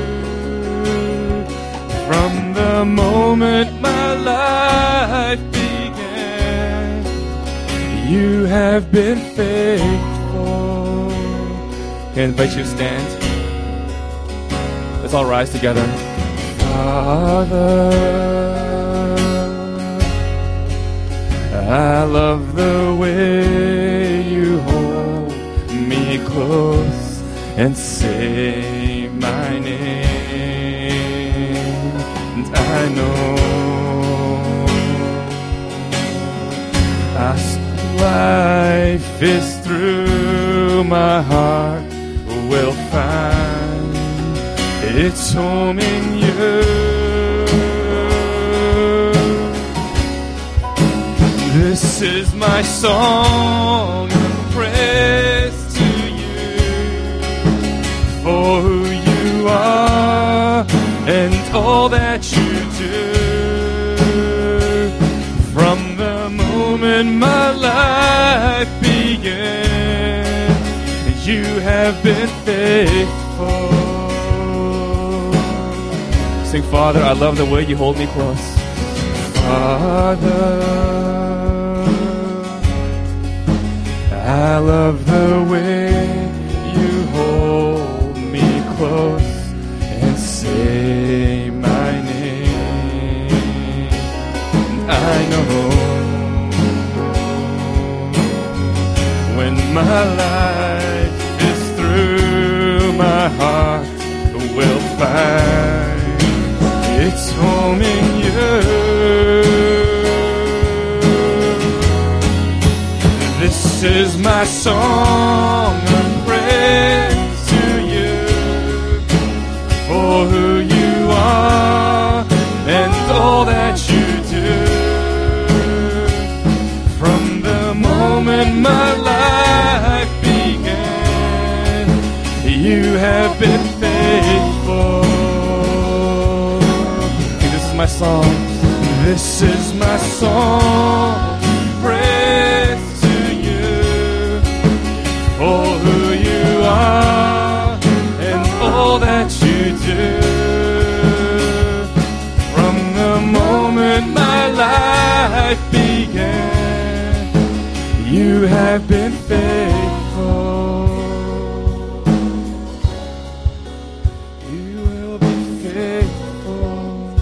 From the moment my life began, you have been faithful. I invite you to stand. Let's all rise together. Father, I love the way you hold me close and say my name. And I know as life is through, my heart will find its home in you. This is my song of praise to you for who you are and all that you do. From have been faithful. Sing, Father, I love the way you hold me close. Father, I love the way you hold me close and say my name. I know when my life is through, my heart will find its home in you. This is my song of praise to you for who you are and all that you do. From the moment my life began, you have been faithful. This is my song. This is my song. Praise to you for who you are and all that you do. From the moment my life began, you have been faithful. You will be faithful.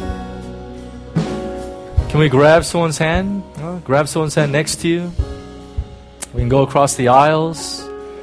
Can we grab someone's hand? Uh, grab someone's hand next to you. We can go across the aisles.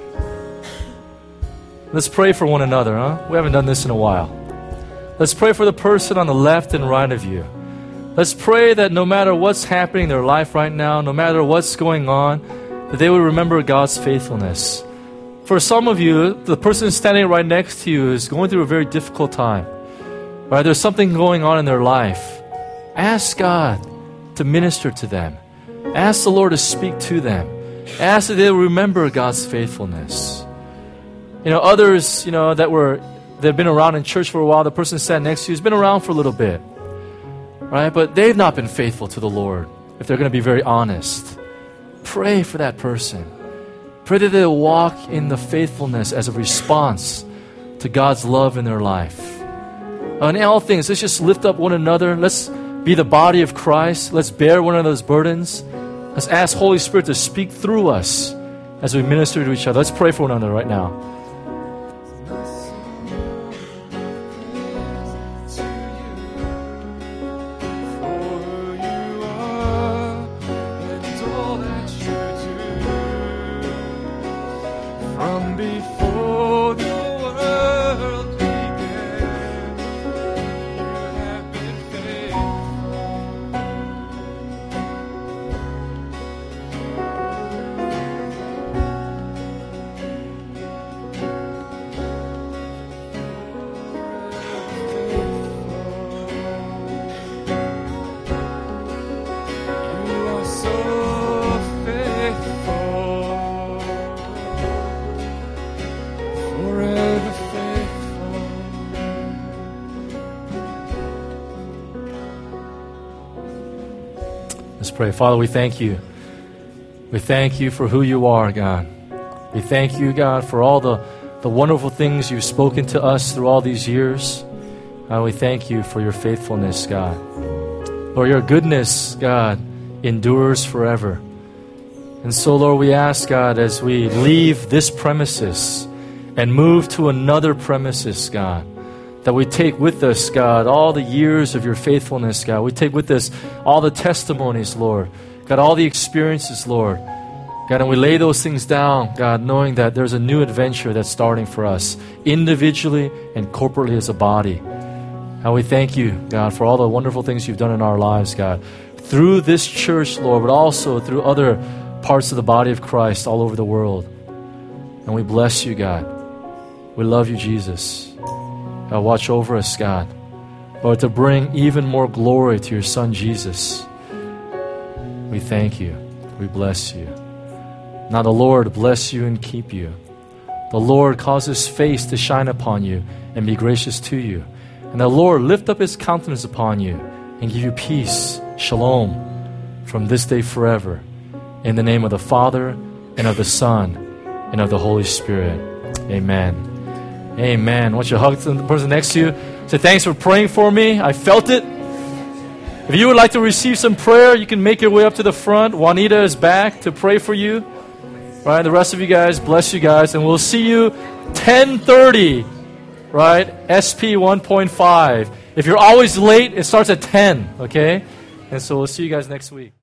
Let's pray for one another, huh? We haven't done this in a while. Let's pray for the person on the left and right of you. Let's pray that no matter what's happening in their life right now, no matter what's going on, that they will remember God's faithfulness. For some of you, the person standing right next to you is going through a very difficult time. Right? There's something going on in their life. Ask God to minister to them. Ask the Lord to speak to them. Ask that they will remember God's faithfulness. You know, others, you know, that were they've been around in church for a while, the person standing next to you has been around for a little bit. Right? But they've not been faithful to the Lord, if they're going to be very honest. Pray for that person. Pray that they'll walk in the faithfulness as a response to God's love in their life. In all things, let's just lift up one another. Let's be the body of Christ. Let's bear one another's burdens. Let's ask Holy Spirit to speak through us as we minister to each other. Let's pray for one another right now. Pray. Father, we thank you. We thank you for who you are, God. We thank you, God, for all the, the wonderful things you've spoken to us through all these years. God, we thank you for your faithfulness, God. Lord, your goodness, God, endures forever. And so, Lord, we ask, God, as we leave this premises and move to another premises, God, that we take with us, God, all the years of your faithfulness, God. We take with us all the testimonies, Lord. God, all the experiences, Lord. God, and we lay those things down, God, knowing that there's a new adventure that's starting for us, individually and corporately as a body. And we thank you, God, for all the wonderful things you've done in our lives, God. Through this church, Lord, but also through other parts of the body of Christ all over the world. And we bless you, God. We love you, Jesus. God, watch over us, God. Lord, to bring even more glory to your Son, Jesus. We thank you. We bless you. Now the Lord bless you and keep you. The Lord cause his face to shine upon you and be gracious to you. And the Lord lift up his countenance upon you and give you peace, shalom, from this day forever. In the name of the Father, and of the Son, and of the Holy Spirit. Amen. Amen. I want you to hug the person next to you. Say, thanks for praying for me. I felt it. If you would like to receive some prayer, you can make your way up to the front. Juanita is back to pray for you. Right? The rest of you guys, bless you guys. And we'll see you ten thirty, right? S P one point five. If you're always late, it starts at ten, okay? And so we'll see you guys next week.